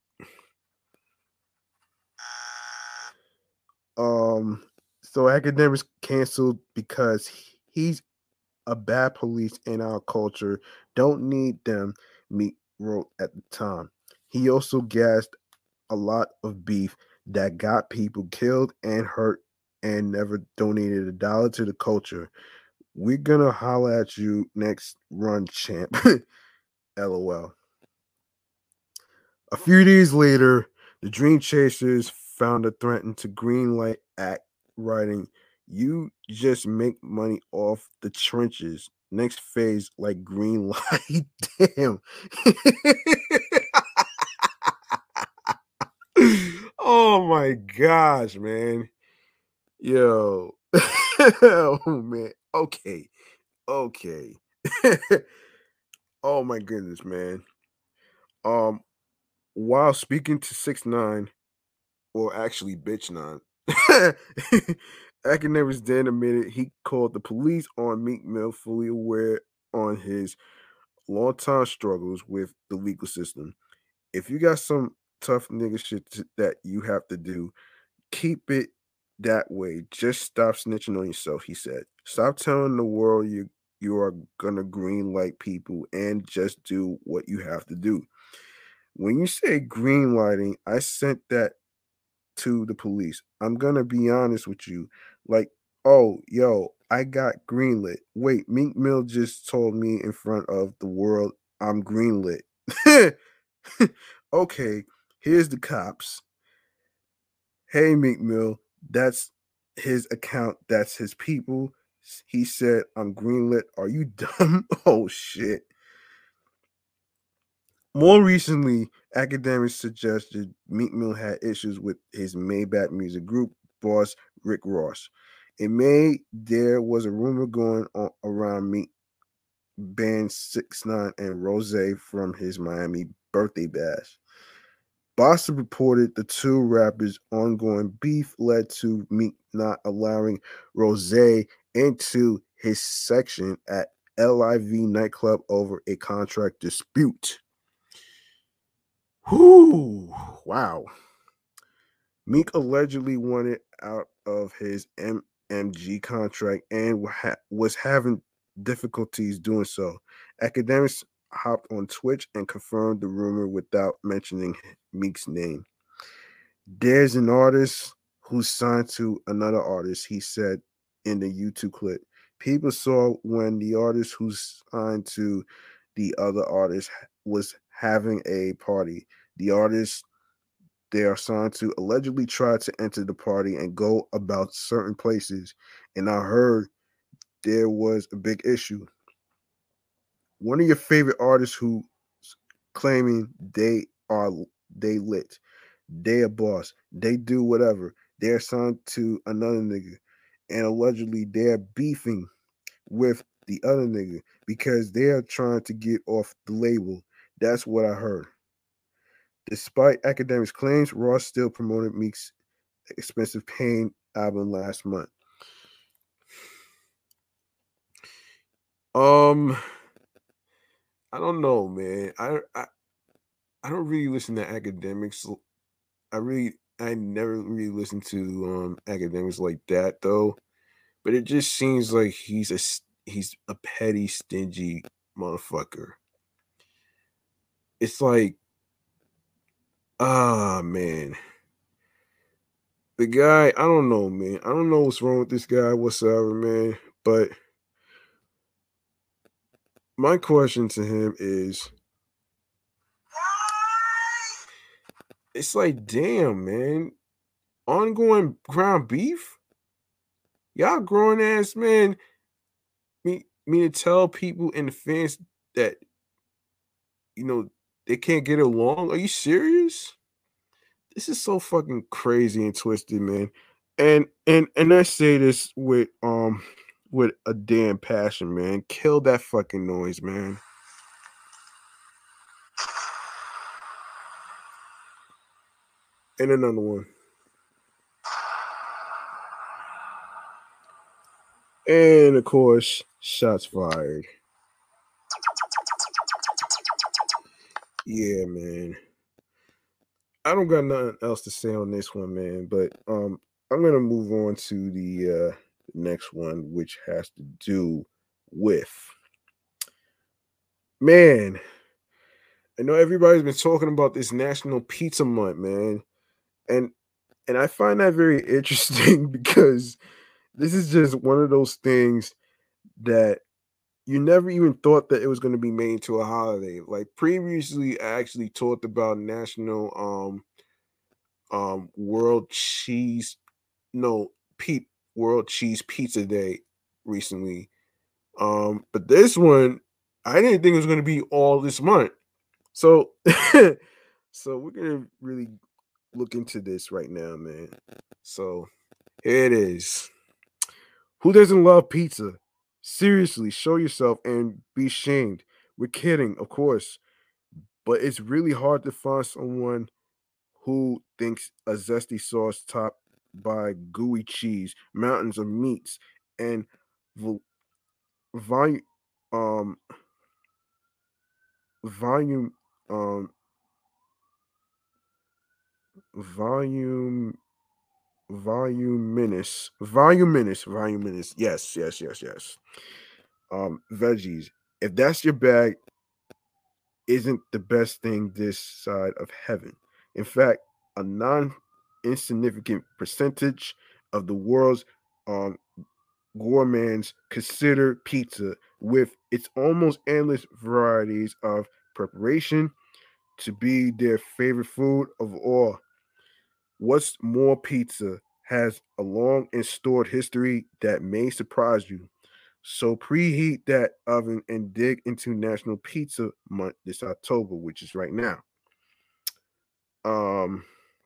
Um, so Academics canceled because he- he's a bad police in our culture. Don't need them, Meek wrote at the time. He also gassed a lot of beef that got people killed and hurt and never donated a dollar to the culture. We're gonna holler at you next run, champ. LOL. A few days later, the Dream Chasers found a threatened to greenlight act writing, "You just make money off the trenches. Next phase, like green light." Damn. Oh my gosh, man. Yo. Oh man. Okay. Okay. Oh my goodness, man. Um, while speaking to six nine, or actually bitch nine, Academics then admitted he called the police on Meek Mill, fully aware on his long-time struggles with the legal system. If you got some tough nigga shit to, that you have to do, keep it that way. Just stop snitching on yourself, he said. Stop telling the world you you are gonna green light people and just do what you have to do. When you say green lighting, I sent that to the police. I'm gonna be honest with you. Like, oh, yo, I got greenlit. Wait, Meek Mill just told me in front of the world I'm greenlit. Okay, here's the cops. Hey, Meek Mill, that's his account. That's his people. He said, I'm greenlit. Are you dumb? Oh, shit. More recently, academics suggested Meek Mill had issues with his Maybach Music Group boss, Rick Ross. In May, there was a rumor going on around Meek banned six nine and Rose from his Miami birthday bash. Boston reported the two rappers' ongoing beef led to Meek not allowing Rose into his section at L I V nightclub over a contract dispute. Whoo! Wow. Meek allegedly wanted out of his M M G contract and ha- was having difficulties doing so. Academics hopped on Twitch and confirmed the rumor without mentioning Meek's name. There's an artist who's signed to another artist, he said in the YouTube clip. People saw when the artist who's signed to the other artist was having a party. The artist they are signed to allegedly tried to enter the party and go about certain places. And I heard there was a big issue. one of your favorite artists who claiming they are they lit, they a boss, they do whatever, they're signed to another nigga, and allegedly they're beefing with the other nigga because they are trying to get off the label. That's what I heard. Despite academics' claims, Ross still promoted Meek's Expensive Pain album last month. Um, I don't know, man. I I, I don't really listen to academics. I really I never really listened to um academics like that though. But it just seems like he's a s- he's a petty, stingy motherfucker. It's like, ah man, the guy. I don't know, man. I don't know what's wrong with this guy whatsoever, man. But my question to him is, it's like, damn, man, ongoing ground beef. Y'all grown ass man. Me, me to tell people and the fans that you know they can't get along. Are you serious? This is so fucking crazy and twisted, man. And and and I say this with um with a damn passion, man. Kill that fucking noise, man. And another one. And of course, shots fired. Yeah, man. I don't got nothing else to say on this one, man. But um, I'm gonna move on to the uh, next one, which has to do with man. I know everybody's been talking about this National Pizza Month, man, and and I find that very interesting because this is just one of those things that you never even thought that it was going to be made into a holiday. Like previously, I actually talked about National um um World Cheese no Pete World Cheese Pizza Day recently. Um, but this one, I didn't think it was going to be all this month. So, so we're gonna really look into this right now, man. So here it is. Who doesn't love pizza? Seriously, show yourself and be shamed. We're kidding, of course, but it's really hard to find someone who thinks a zesty sauce topped by gooey cheese, mountains of meats, and vo- volume, um, volume, um, volume, voluminous, voluminous, voluminous. Yes, yes, yes, yes. Um, veggies. If that's your bag, isn't the best thing this side of heaven. In fact, a non insignificant percentage of the world's um, gourmands consider pizza, with its almost endless varieties of preparation, to be their favorite food of all. What's more, pizza has a long and stored history that may surprise you. So preheat that oven and dig into National Pizza Month this October, which is right now. Um,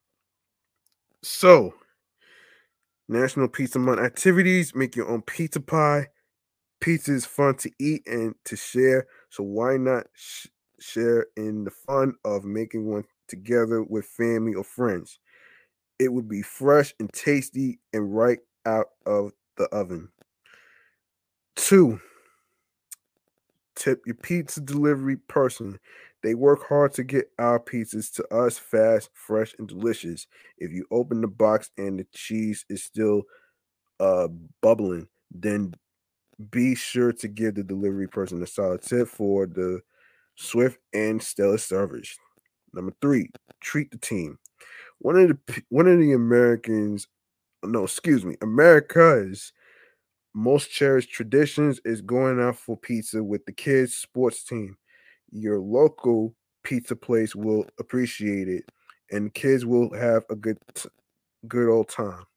so National Pizza Month activities: make your own pizza pie. Pizza is fun to eat and to share, so why not sh- share in the fun of making one together with family or friends? It would be fresh and tasty and right out of the oven. Two, tip your pizza delivery person. They work hard to get our pizzas to us fast, fresh, and delicious. If you open the box and the cheese is still uh bubbling, then be sure to give the delivery person a solid tip for the swift and stellar service. Number three, treat the team. One of the p- one of the Americans, no, excuse me, America's most cherished traditions is going out for pizza with the kids' sports team. Your local pizza place will appreciate it, and kids will have a good t- good old time.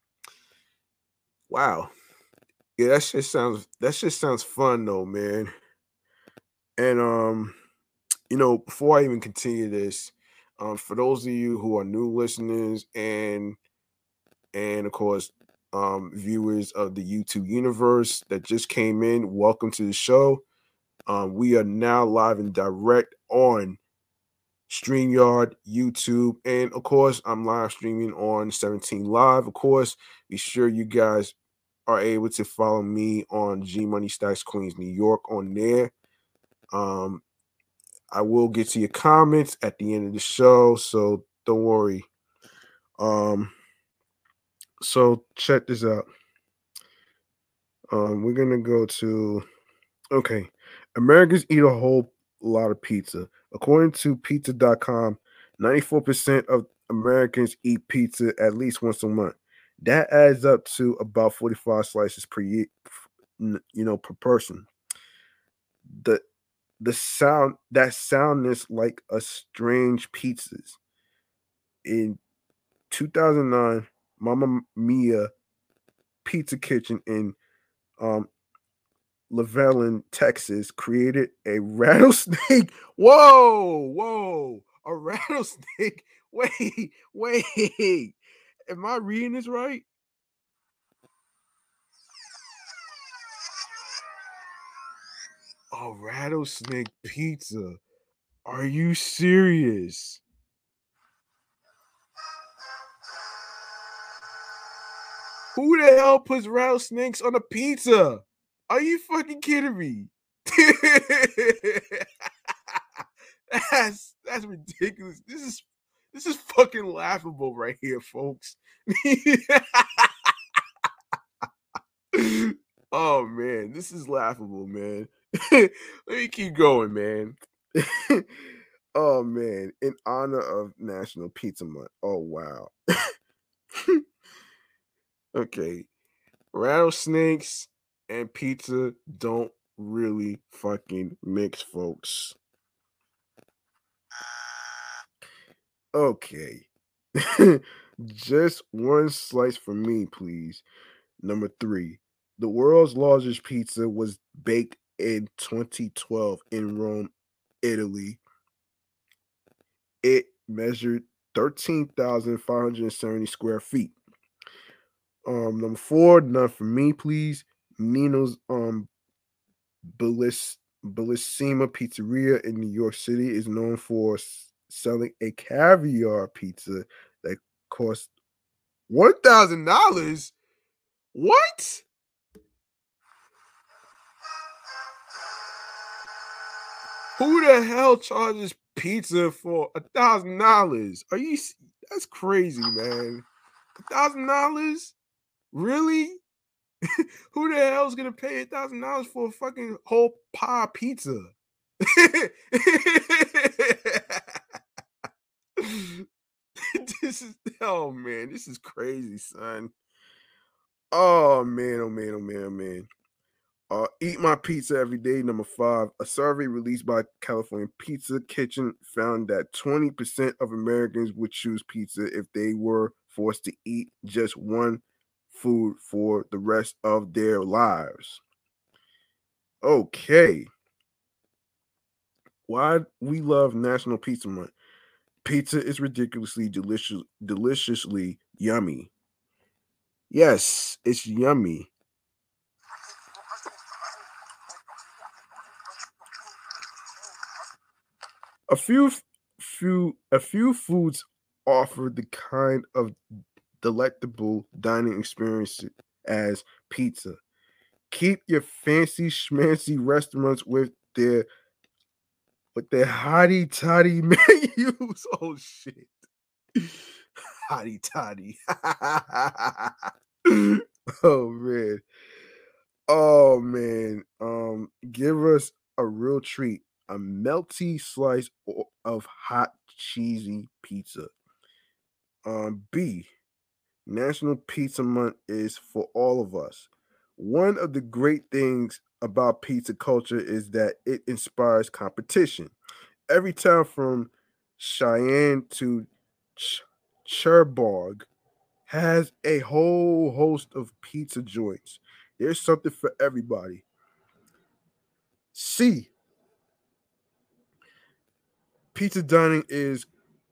Wow, yeah, that shit sounds that shit sounds fun though, man. And um, you know, before I even continue this, um, for those of you who are new listeners and and of course um viewers of the YouTube universe that just came in, welcome to the show. Um, we are now live and direct on StreamYard, YouTube, and of course, I'm live streaming on seventeen Live. Of course, be sure you guys are able to follow me on G Money Stacks Queens, New York on there. Um, I will get to your comments at the end of the show, so don't worry. Um, so check this out. Um, we're gonna go to okay. Americans eat a whole lot of pizza. According to pizza dot com, ninety-four percent of Americans eat pizza at least once a month. That adds up to about forty-five slices per year, you know, per person. The the sound that soundness like a strange pizzas. In two thousand nine, Mama Mia Pizza Kitchen in um Lavalin, Texas, created a rattlesnake. Whoa, whoa, a rattlesnake. Wait, wait. Am I reading this right? A rattlesnake pizza. Are you serious? Who the hell puts rattlesnakes on a pizza? Are you fucking kidding me? that's that's ridiculous. This is this is fucking laughable right here, folks. Oh man, this is laughable, man. Let me keep going, man. Oh man, in honor of National Pizza Month. Oh wow. Okay. Rattlesnakes and pizza don't really fucking mix, folks. Okay. Just one slice for me, please. Number three. The world's largest pizza was baked in twenty twelve in Rome, Italy. It measured thirteen thousand five hundred seventy square feet. Um, number four, none for me, please. Nino's um Bellis, Bellissima Pizzeria in New York City is known for s- selling a caviar pizza that costs one thousand dollars. What? Who the hell charges pizza for a thousand dollars? Are you? s- That's crazy, man. A thousand dollars? Really? Who the hell's gonna pay a thousand dollars for a fucking whole pie pizza? This is oh man, this is crazy, son. Oh man, oh man, oh man, oh man. Uh, eat my pizza every day. Number five. A survey released by California Pizza Kitchen found that twenty percent of Americans would choose pizza if they were forced to eat just one food for the rest of their lives. Okay. Why we love National Pizza Month. Pizza is ridiculously delicious, deliciously yummy. Yes, it's yummy. A few few a few foods offer the kind of delectable dining experience as pizza. Keep your fancy schmancy restaurants with their with their hottie toddy menus. Oh shit. Hottie toddy. Oh man. Oh man. Um, give us a real treat. A melty slice o- of hot cheesy pizza. Um, B. National Pizza Month is for all of us. One of the great things about pizza culture is that it inspires competition. Every town from Cheyenne to Ch- Cherbourg has a whole host of pizza joints. There's something for everybody. C. Pizza dining is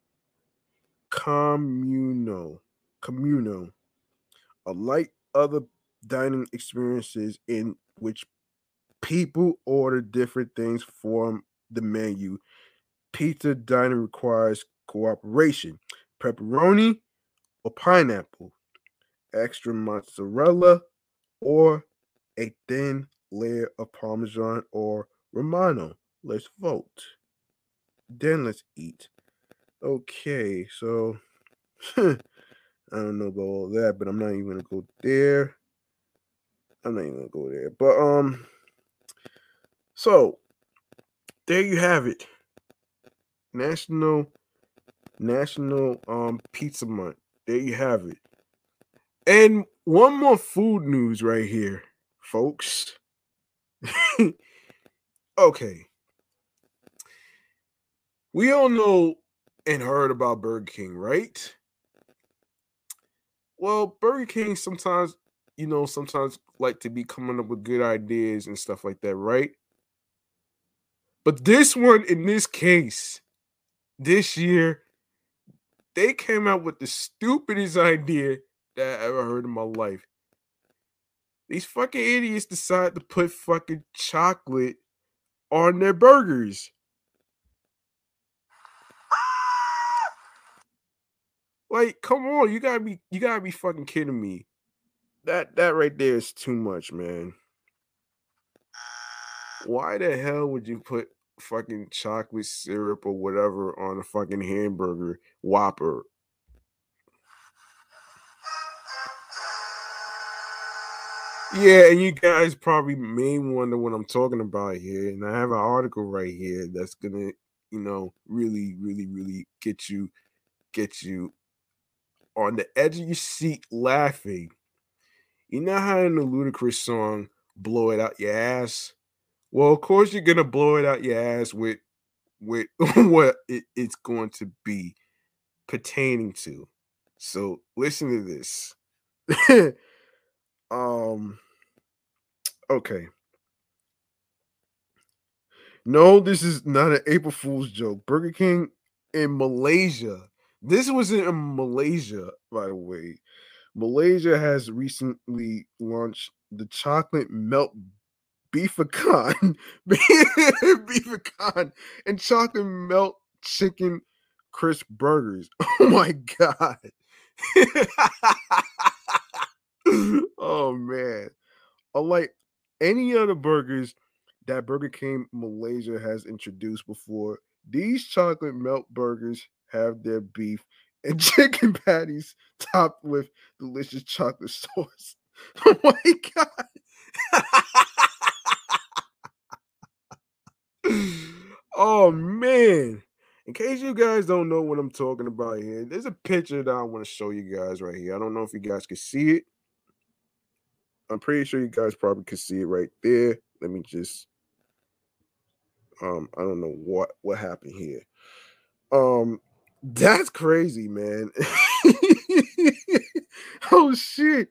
communal, communal, unlike other dining experiences in which people order different things from the menu. Pizza dining requires cooperation. Pepperoni or pineapple, extra mozzarella, or a thin layer of Parmesan or Romano. Let's vote. Then let's eat. Okay, so I don't know about all that, but I'm not even gonna go there. I'm not even gonna go there. But um, so there you have it. National National um Pizza Month. There you have it. And one more food news right here, folks. Okay. We all know and heard about Burger King, right? Well, Burger King sometimes, you know, sometimes like to be coming up with good ideas and stuff like that, right? But this one, in this case, this year, they came out with the stupidest idea that I ever heard in my life. These fucking idiots decided to put fucking chocolate on their burgers. Like, come on, you gotta be you gotta be fucking kidding me. That that right there is too much, man. Why the hell would you put fucking chocolate syrup or whatever on a fucking hamburger Whopper? Yeah, and you guys probably may wonder what I'm talking about here. And I have an article right here that's gonna, you know, really, really, really get you get you on the edge of your seat laughing. You know how in the Ludacris song "Blow It Out Your Ass"? Well, of course you're gonna blow it out your ass with with what it, it's going to be pertaining to. So listen to this. um okay. No, this is not an April Fool's joke. Burger King in Malaysia. This was in Malaysia, by the way. Malaysia has recently launched the chocolate melt beefacan, beefacan, and chocolate melt chicken crisp burgers. Oh my god! Oh man! Unlike any other burgers that Burger King Malaysia has introduced before, these chocolate melt burgers have their beef and chicken patties topped with delicious chocolate sauce. Oh my god! Oh man. In case you guys don't know what I'm talking about here, there's a picture that I want to show you guys right here. I don't know if you guys can see it. I'm pretty sure you guys probably could see it right there. Let me just um I don't know what what happened here. Um that's crazy, man. Oh shit.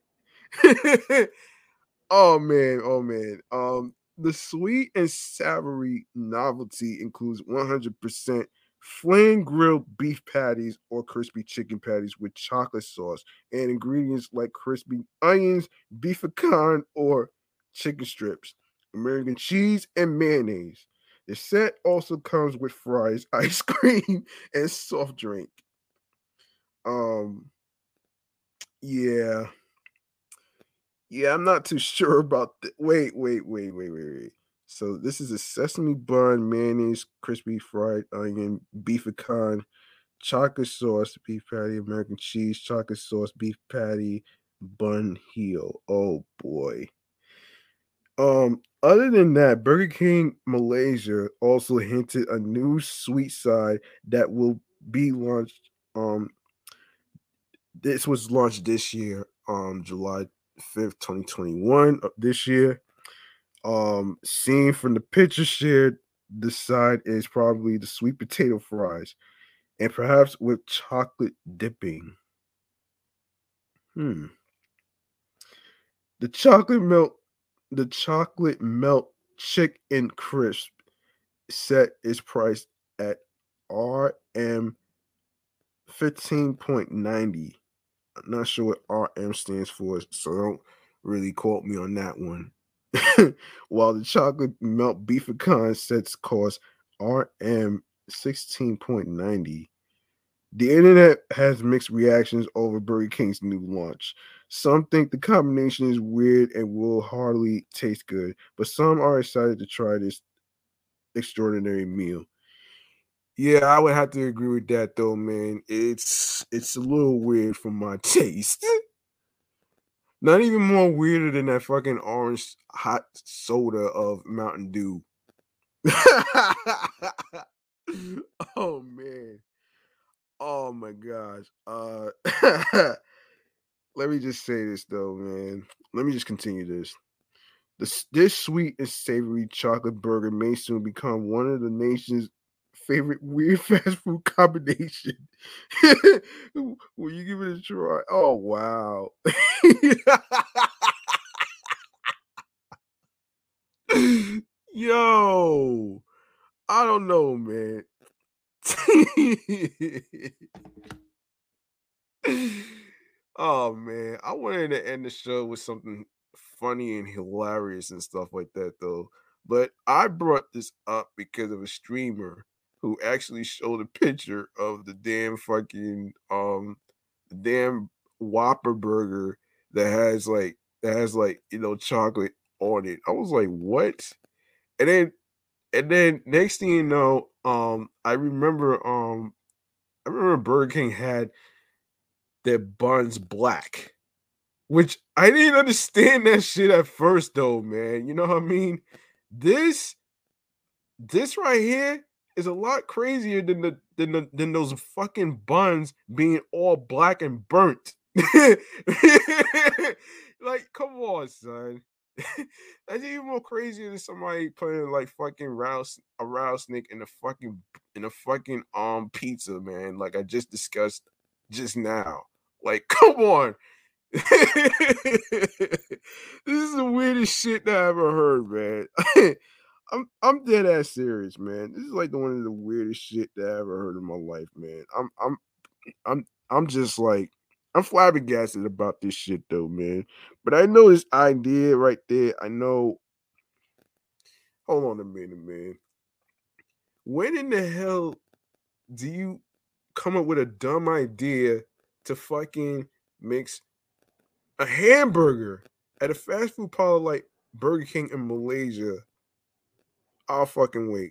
Oh man, oh man. Um, the sweet and savory novelty includes one hundred percent flame grilled beef patties or crispy chicken patties with chocolate sauce and ingredients like crispy onions, beef pecan, or chicken strips, American cheese, and mayonnaise. The set also comes with fries, ice cream, and soft drink. Um, yeah. Yeah, I'm not too sure about the wait, wait, wait, wait, wait, wait. So this is a sesame bun, mayonnaise, crispy fried onion, beef pecan, chocolate sauce, beef patty, American cheese, chocolate sauce, beef patty, bun heel. Oh boy. Um, other than that, Burger King Malaysia also hinted a new sweet side that will be launched. Um, this was launched this year, um, July fifth, twenty twenty-one. uh, This year, um, seen from the picture shared, the side is probably the sweet potato fries, and perhaps with chocolate dipping. Hmm. The chocolate melt, the chocolate melt chicken crisp set is priced at R M fifteen point ninety. I'm not sure what R M stands for, so don't really quote me on that one. While the chocolate melt beef pecan sets cost R M sixteen point ninety. The internet has mixed reactions over Burger King's new launch. Some think the combination is weird and will hardly taste good, but some are excited to try this extraordinary meal. Yeah, I would have to agree with that though, man. It's it's a little weird for my taste. Not even more weirder than that fucking orange hot soda of Mountain Dew. Oh man. Oh my gosh. Uh let me just say this though, man. Let me just continue this. This this sweet and savory chocolate burger may soon become one of the nation's favorite weird fast food combination. Will you give it a try? Oh wow. Yo, I don't know, man. Oh man, I wanted to end the show with something funny and hilarious and stuff like that though. But I brought this up because of a streamer who actually showed a picture of the damn fucking um the damn Whopper burger that has like that has like you know chocolate on it. I was like, what? And then and then next thing you know, um I remember um I remember Burger King had their buns black. Which I didn't understand that shit at first though, man. You know what I mean? This this right here is a lot crazier than the than the than those fucking buns being all black and burnt. Like, come on, son. That's even more crazier than somebody putting like fucking rouse a rattlesnake in a fucking in a fucking um pizza, man. Like I just discussed just now. Like, come on. This is the weirdest shit that I ever heard, man. I'm I'm dead ass serious, man. This is like the one of the weirdest shit that I ever heard in my life, man. I'm I'm I'm I'm just like I'm flabbergasted about this shit though, man. But I know this idea right there. I know. Hold on a minute, man. When in the hell do you come up with a dumb idea to fucking mix a hamburger at a fast food parlor like Burger King in Malaysia? I'll fucking wait.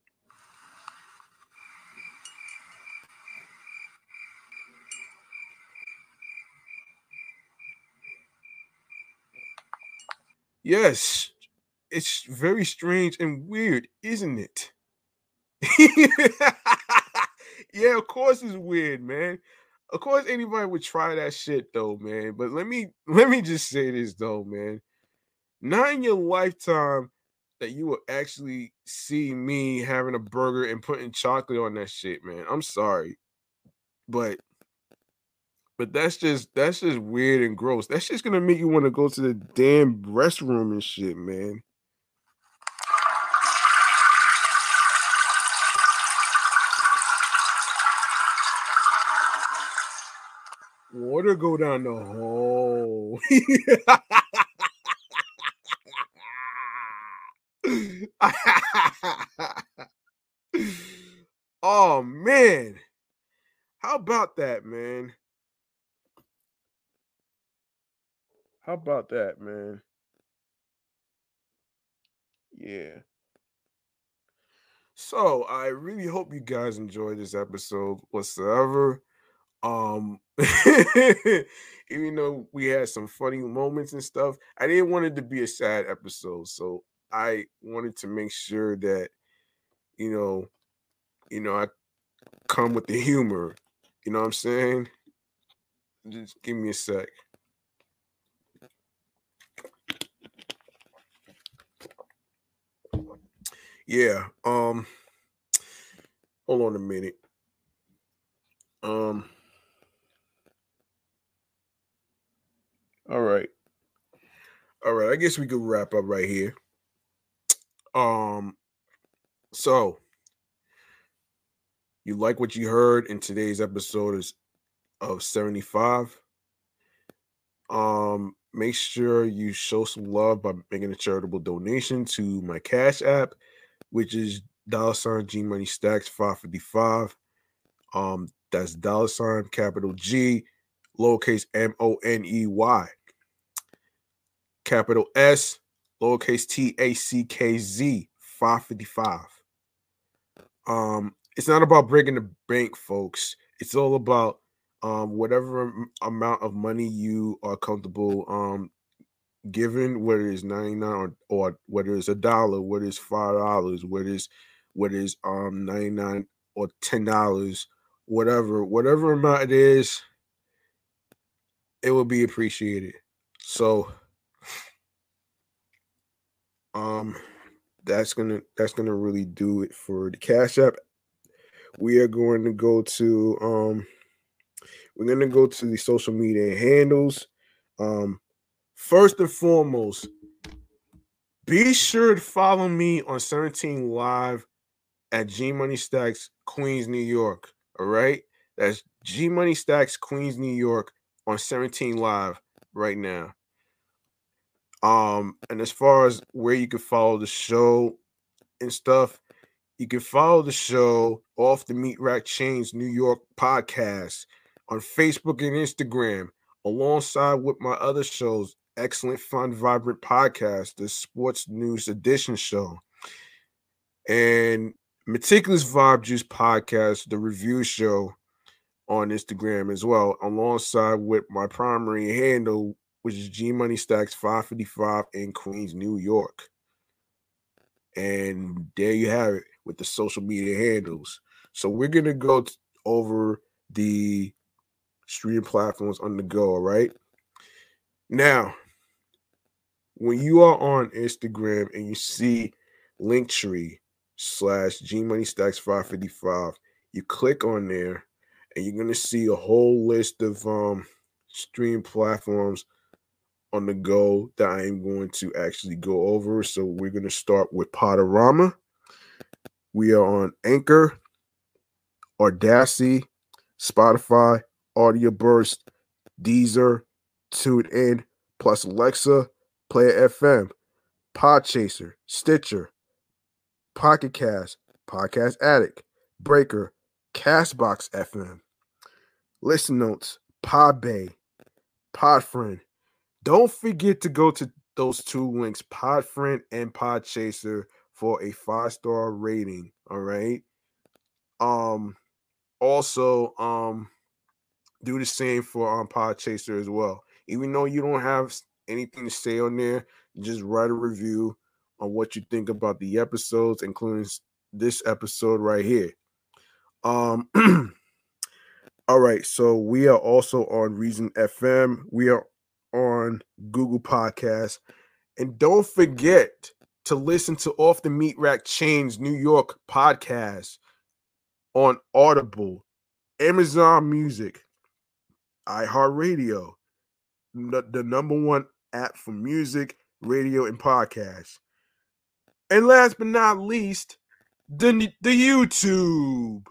Yes, it's very strange and weird, isn't it? Yeah, of course it's weird, man. Of course anybody would try that shit though, man. But let me let me just say this though, man. Not in your lifetime that you will actually see me having a burger and putting chocolate on that shit, man. I'm sorry. But but that's just that's just weird and gross. That's just gonna make you want to go to the damn restroom and shit, man. Water go down the hole. Oh man. How about that, man? How about that, man? Yeah. So I really hope you guys enjoyed this episode whatsoever. Um even though we had some funny moments and stuff, I didn't want it to be a sad episode. So I wanted to make sure that, you know, you know, I come with the humor. You know what I'm saying? Just give me a sec. Yeah. Um hold on a minute. Um all right. All right. I guess we could wrap up right here. Um so you like what you heard in today's episode is of seventy-five, um, make sure you show some love by making a charitable donation to my Cash App, which is dollar sign G Money Stacks five fifty-five. Um, that's dollar sign capital G, lowercase M O N E Y, capital S, lowercase T A C K Z five fifty-five. Um, it's not about breaking the bank, folks. It's all about um whatever am- amount of money you are comfortable um giving, whether it's ninety-nine or, or whether it's a dollar, whether it's five dollars, whether it's whether it's um ninety-nine or ten dollars, whatever, whatever amount it is, it will be appreciated. So um that's gonna that's gonna really do it for the Cash App. We are going to go to um we're gonna go to the social media handles. Um first and foremost, be sure to follow me on seventeen Live at G Money Stacks, Queens, New York. All right. That's G Money Stacks, Queens, New York on seventeen Live right now. Um, and as far as where you can follow the show and stuff, you can follow the show Off the Meat Rack Chains New York podcast on Facebook and Instagram, alongside with my other shows, Excellent Fun Vibrant Podcast, the Sports News Edition show, and Meticulous Vibe Juice Podcast, the review show on Instagram as well, alongside with my primary handle, which is G Money Stacks five fifty-five in Queens, New York. And there you have it with the social media handles. So we're going to go t- over the streaming platforms on the go, all right? Now, when you are on Instagram and you see Linktree slash G Money Stacks five fifty-five, you click on there and you're going to see a whole list of um stream platforms on the go that I am going to actually go over. So we're going to start with Podorama. We are on Anchor, Audacity, Spotify, Audio Burst, Deezer, TuneIn, plus Alexa, Player F M, Podchaser, Stitcher, Pocket Cast, Podcast Addict, Breaker, Castbox F M, Listen Notes, Podbay, Podfriend. Don't forget to go to those two links, Podfriend and Podchaser, for a five-star rating. All right. Um, also, um, do the same for um Podchaser as well. Even though you don't have anything to say on there, just write a review on what you think about the episodes, including this episode right here. Um, all right, so we are also on Reason F M. We are on Google Podcasts. And don't forget to listen to Off the Meat Rack Chains New York podcast on Audible, Amazon Music, iHeartRadio, the, the number one app for music, radio, and podcasts. And last but not least, the, the YouTube.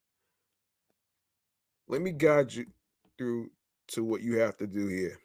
Let me guide you through to what you have to do here.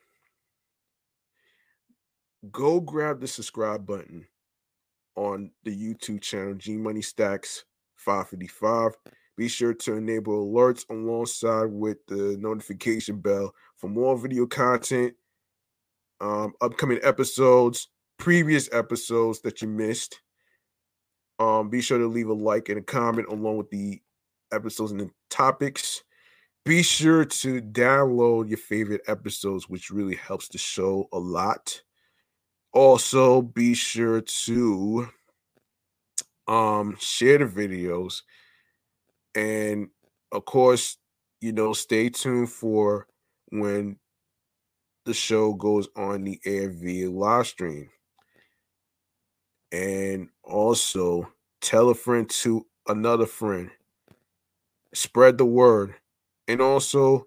Go grab the subscribe button on the YouTube channel, G Money Stacks five fifty-five. Be sure to enable alerts alongside with the notification bell for more video content, um, upcoming episodes, previous episodes that you missed. Um, be sure to leave a like and a comment along with the episodes and the topics. Be sure to download your favorite episodes, which really helps the show a lot. Also, be sure to um, share the videos. And of course, you know, stay tuned for when the show goes on the air via live stream. And also tell a friend to another friend. Spread the word. And also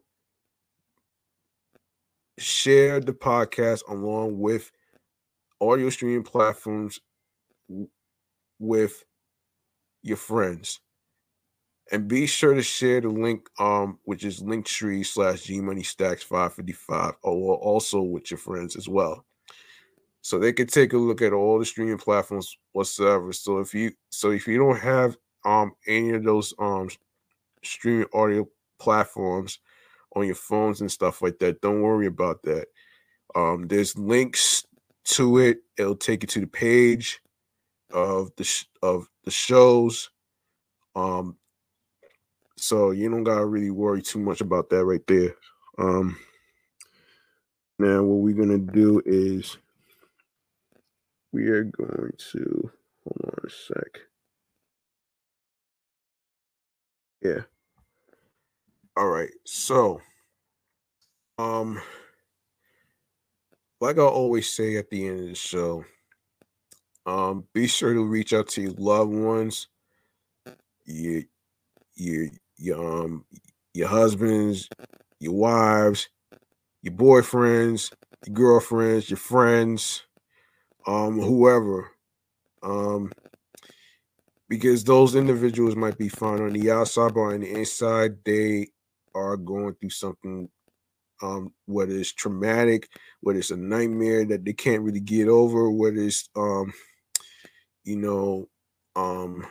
share the podcast along with audio streaming platforms w- with your friends. And be sure to share the link, um, which is linktree slash G Money Stacks five fifty-five, or also with your friends as well, so they can take a look at all the streaming platforms whatsoever. So if you so if you don't have um any of those um streaming audio platforms on your phones and stuff like that, don't worry about that. Um, there's links to it. It'll take you to the page of the sh- of the shows. Um, so you don't gotta really worry too much about that right there. Um, now what we're gonna do is we are going to hold on a sec. Yeah. All right. So, um, like I always say at the end of the show, um, be sure to reach out to your loved ones, your your your um your husbands, your wives, your boyfriends, your girlfriends, your friends, um, whoever. Um, because those individuals might be fine on the outside, but on the inside, they are going through something, um, whether it's traumatic, whether it's a nightmare that they can't really get over, whether it's, um, you know, um,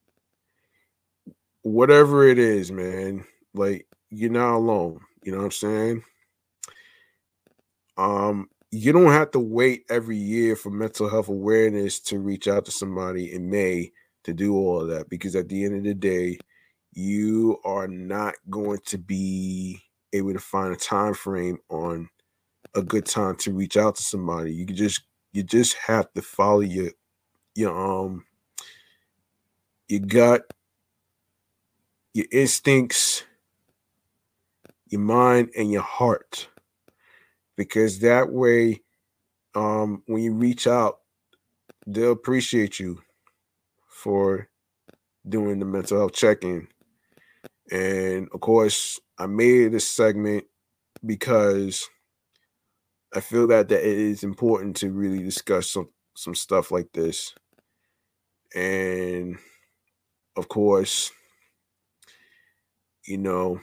whatever it is, man. Like, you're not alone. You know what I'm saying? Um, you don't have to wait every year for mental health awareness to reach out to somebody in May to do all of that, because at the end of the day, you are not going to be able to find a time frame on a good time to reach out to somebody. You can just you just have to follow your your um your gut, your instincts, your mind, and your heart, because that way, um, when you reach out, they'll appreciate you for doing the mental health check-in. And of course, I made this segment because I feel that, that it is important to really discuss some some stuff like this. And of course, you know,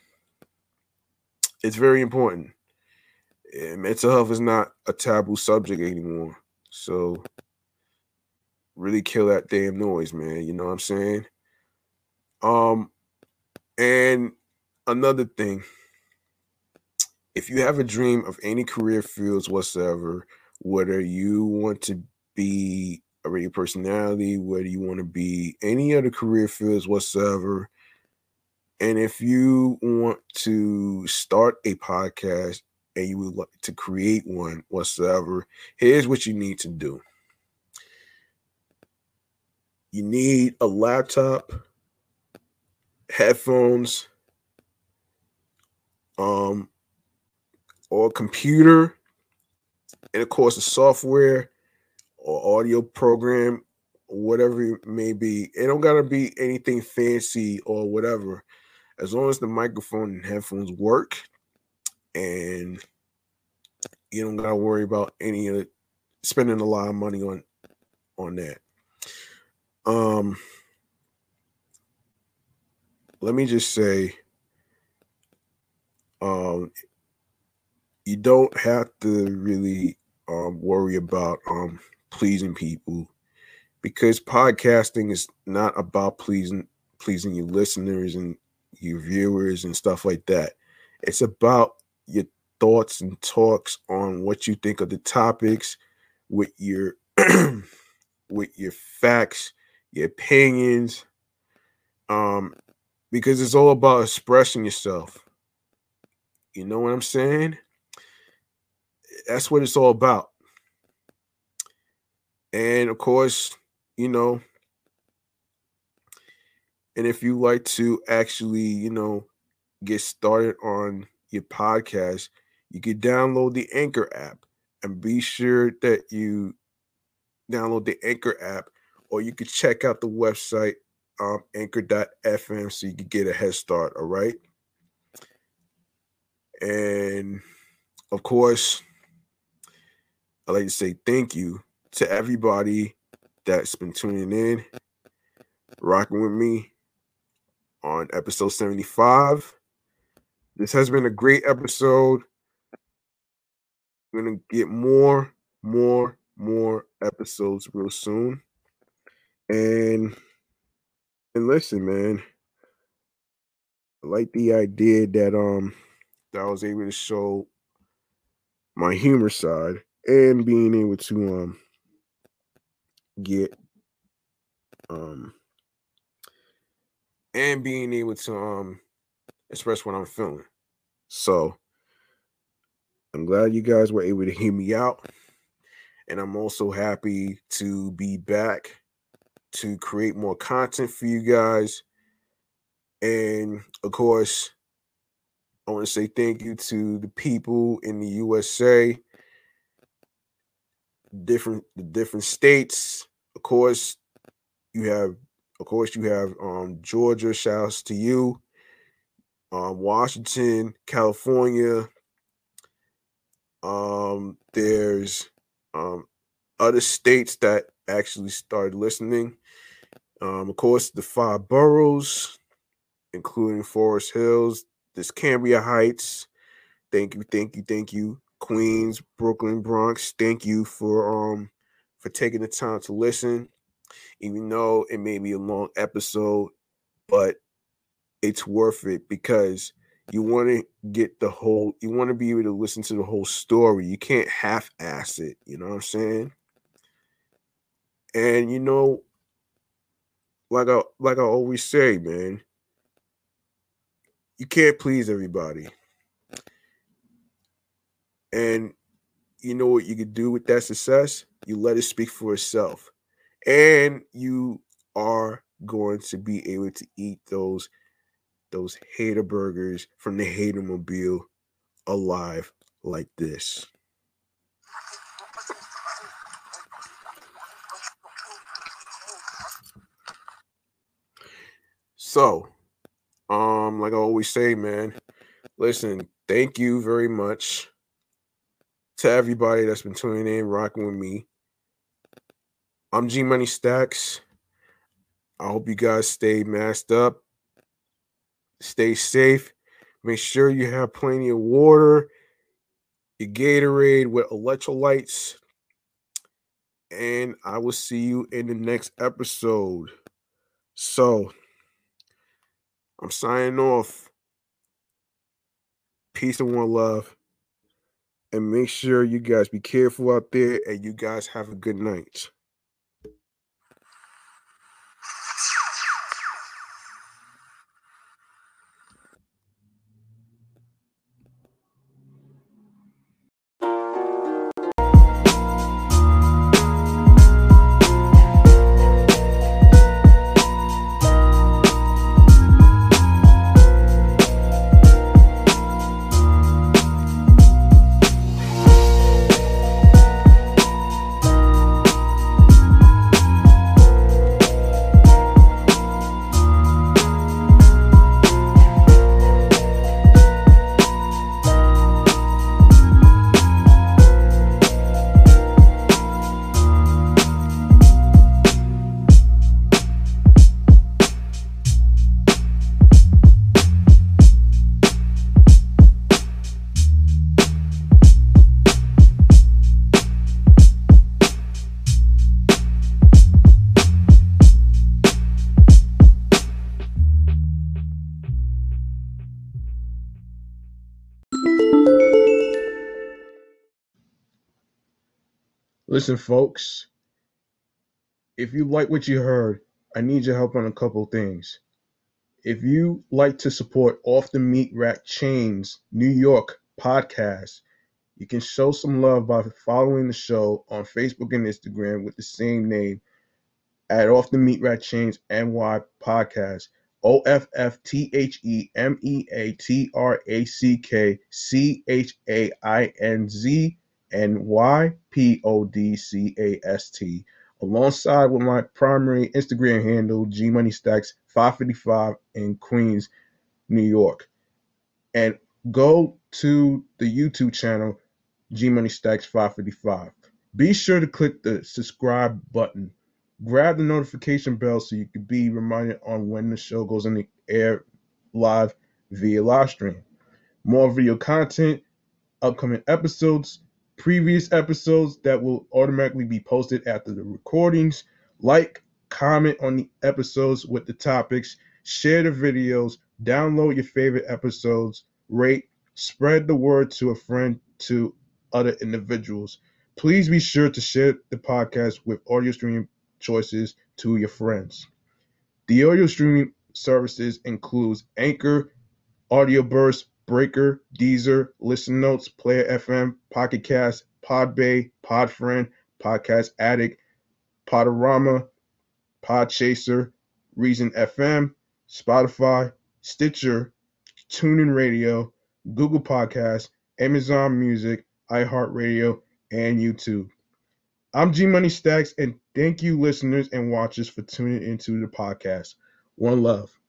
it's very important. And mental health is not a taboo subject anymore. So really kill that damn noise, man. You know what I'm saying? Um, and another thing, if you have a dream of any career fields whatsoever, whether you want to be a radio personality, whether you want to be any other career fields whatsoever, and if you want to start a podcast and you would like to create one whatsoever, here's what you need to do. You need a laptop, headphones, um, or a computer, and of course, a software or audio program, whatever it may be. It don't gotta be anything fancy or whatever. As long as the microphone and headphones work, and you don't gotta worry about any of it, spending a lot of money on on that. Um, let me just say, um, you don't have to really um worry about um pleasing people, because podcasting is not about pleasing pleasing your listeners and your viewers and stuff like that. It's about your thoughts and talks on what you think of the topics, with your with your facts, your opinions, um, because it's all about expressing yourself. You know what I'm saying? That's what it's all about. And of course, you know, and if you like to actually, you know, get started on your podcast, you can download the Anchor app, and be sure that you download the Anchor app, or you can check out the website, um, anchor dot f m, so you can get a head start. All right. And of course, I'd like to say thank you to everybody that's been tuning in, rocking with me on episode seventy-five. This has been a great episode. We're going to get more, more, more episodes real soon. And, and listen, man, I like the idea that um that I was able to show my humor side and being able to um get um and being able to um express what I'm feeling. So I'm glad you guys were able to hear me out. And I'm also happy to be back to create more content for you guys. And of course, I want to say thank you to the people in the U S A, different the different states. Of course, you have of course you have um Georgia, shouts to you, um, Washington, California. Um, there's um other states that actually started listening. Um, of course, the five boroughs, including Forest Hills, this Cambria Heights. Thank you, thank you, thank you. Queens, Brooklyn, Bronx. Thank you for um for taking the time to listen. Even though it may be a long episode, but it's worth it because you want to get the whole, you want to be able to listen to the whole story. You can't half-ass it, you know what I'm saying? And you know, like I like I always say, man, you can't please everybody. And you know what you could do with that success? You let it speak for itself. And you are going to be able to eat those those hater burgers from the Hater Mobile alive like this. So, um, like I always say, man, listen, thank you very much to everybody that's been tuning in, rocking with me. I'm G Money Stacks. I hope you guys stay masked up, stay safe. Make sure you have plenty of water, your Gatorade with electrolytes, and I will see you in the next episode. So, I'm signing off. Peace and one love. And make sure you guys be careful out there and you guys have a good night. Listen, folks, if you like what you heard, I need your help on a couple things. If you like to support Off the Meat Rack Chains New York podcast, you can show some love by following the show on Facebook and Instagram with the same name at Off the Meat Rack Chains N Y podcast. O F F T H E M E A T R A C K C H A I N Z N Y P O D C A S T, alongside with my primary Instagram handle, G Money Stacks five fifty-five in Queens, New York. And go to the YouTube channel, G Money Stacks five fifty-five. Be sure to click the subscribe button. Grab the notification bell so you can be reminded on when the show goes in the air live via live stream. More video content, upcoming episodes, previous episodes that will automatically be posted after the recordings. Like, comment on the episodes with the topics, share the videos, download your favorite episodes, rate, spread the word to a friend, to other individuals. Please be sure to share the podcast with audio streaming choices to your friends. The audio streaming services includes Anchor, Audio Burst, Breaker, Deezer, Listen Notes, Player F M, Pocket Cast, Podbay, Podfriend, Podcast Addict, Podorama, Podchaser, Reason F M, Spotify, Stitcher, TuneIn Radio, Google Podcasts, Amazon Music, iHeartRadio, and YouTube. I'm G Money Stacks, and thank you, listeners and watchers, for tuning into the podcast. One love.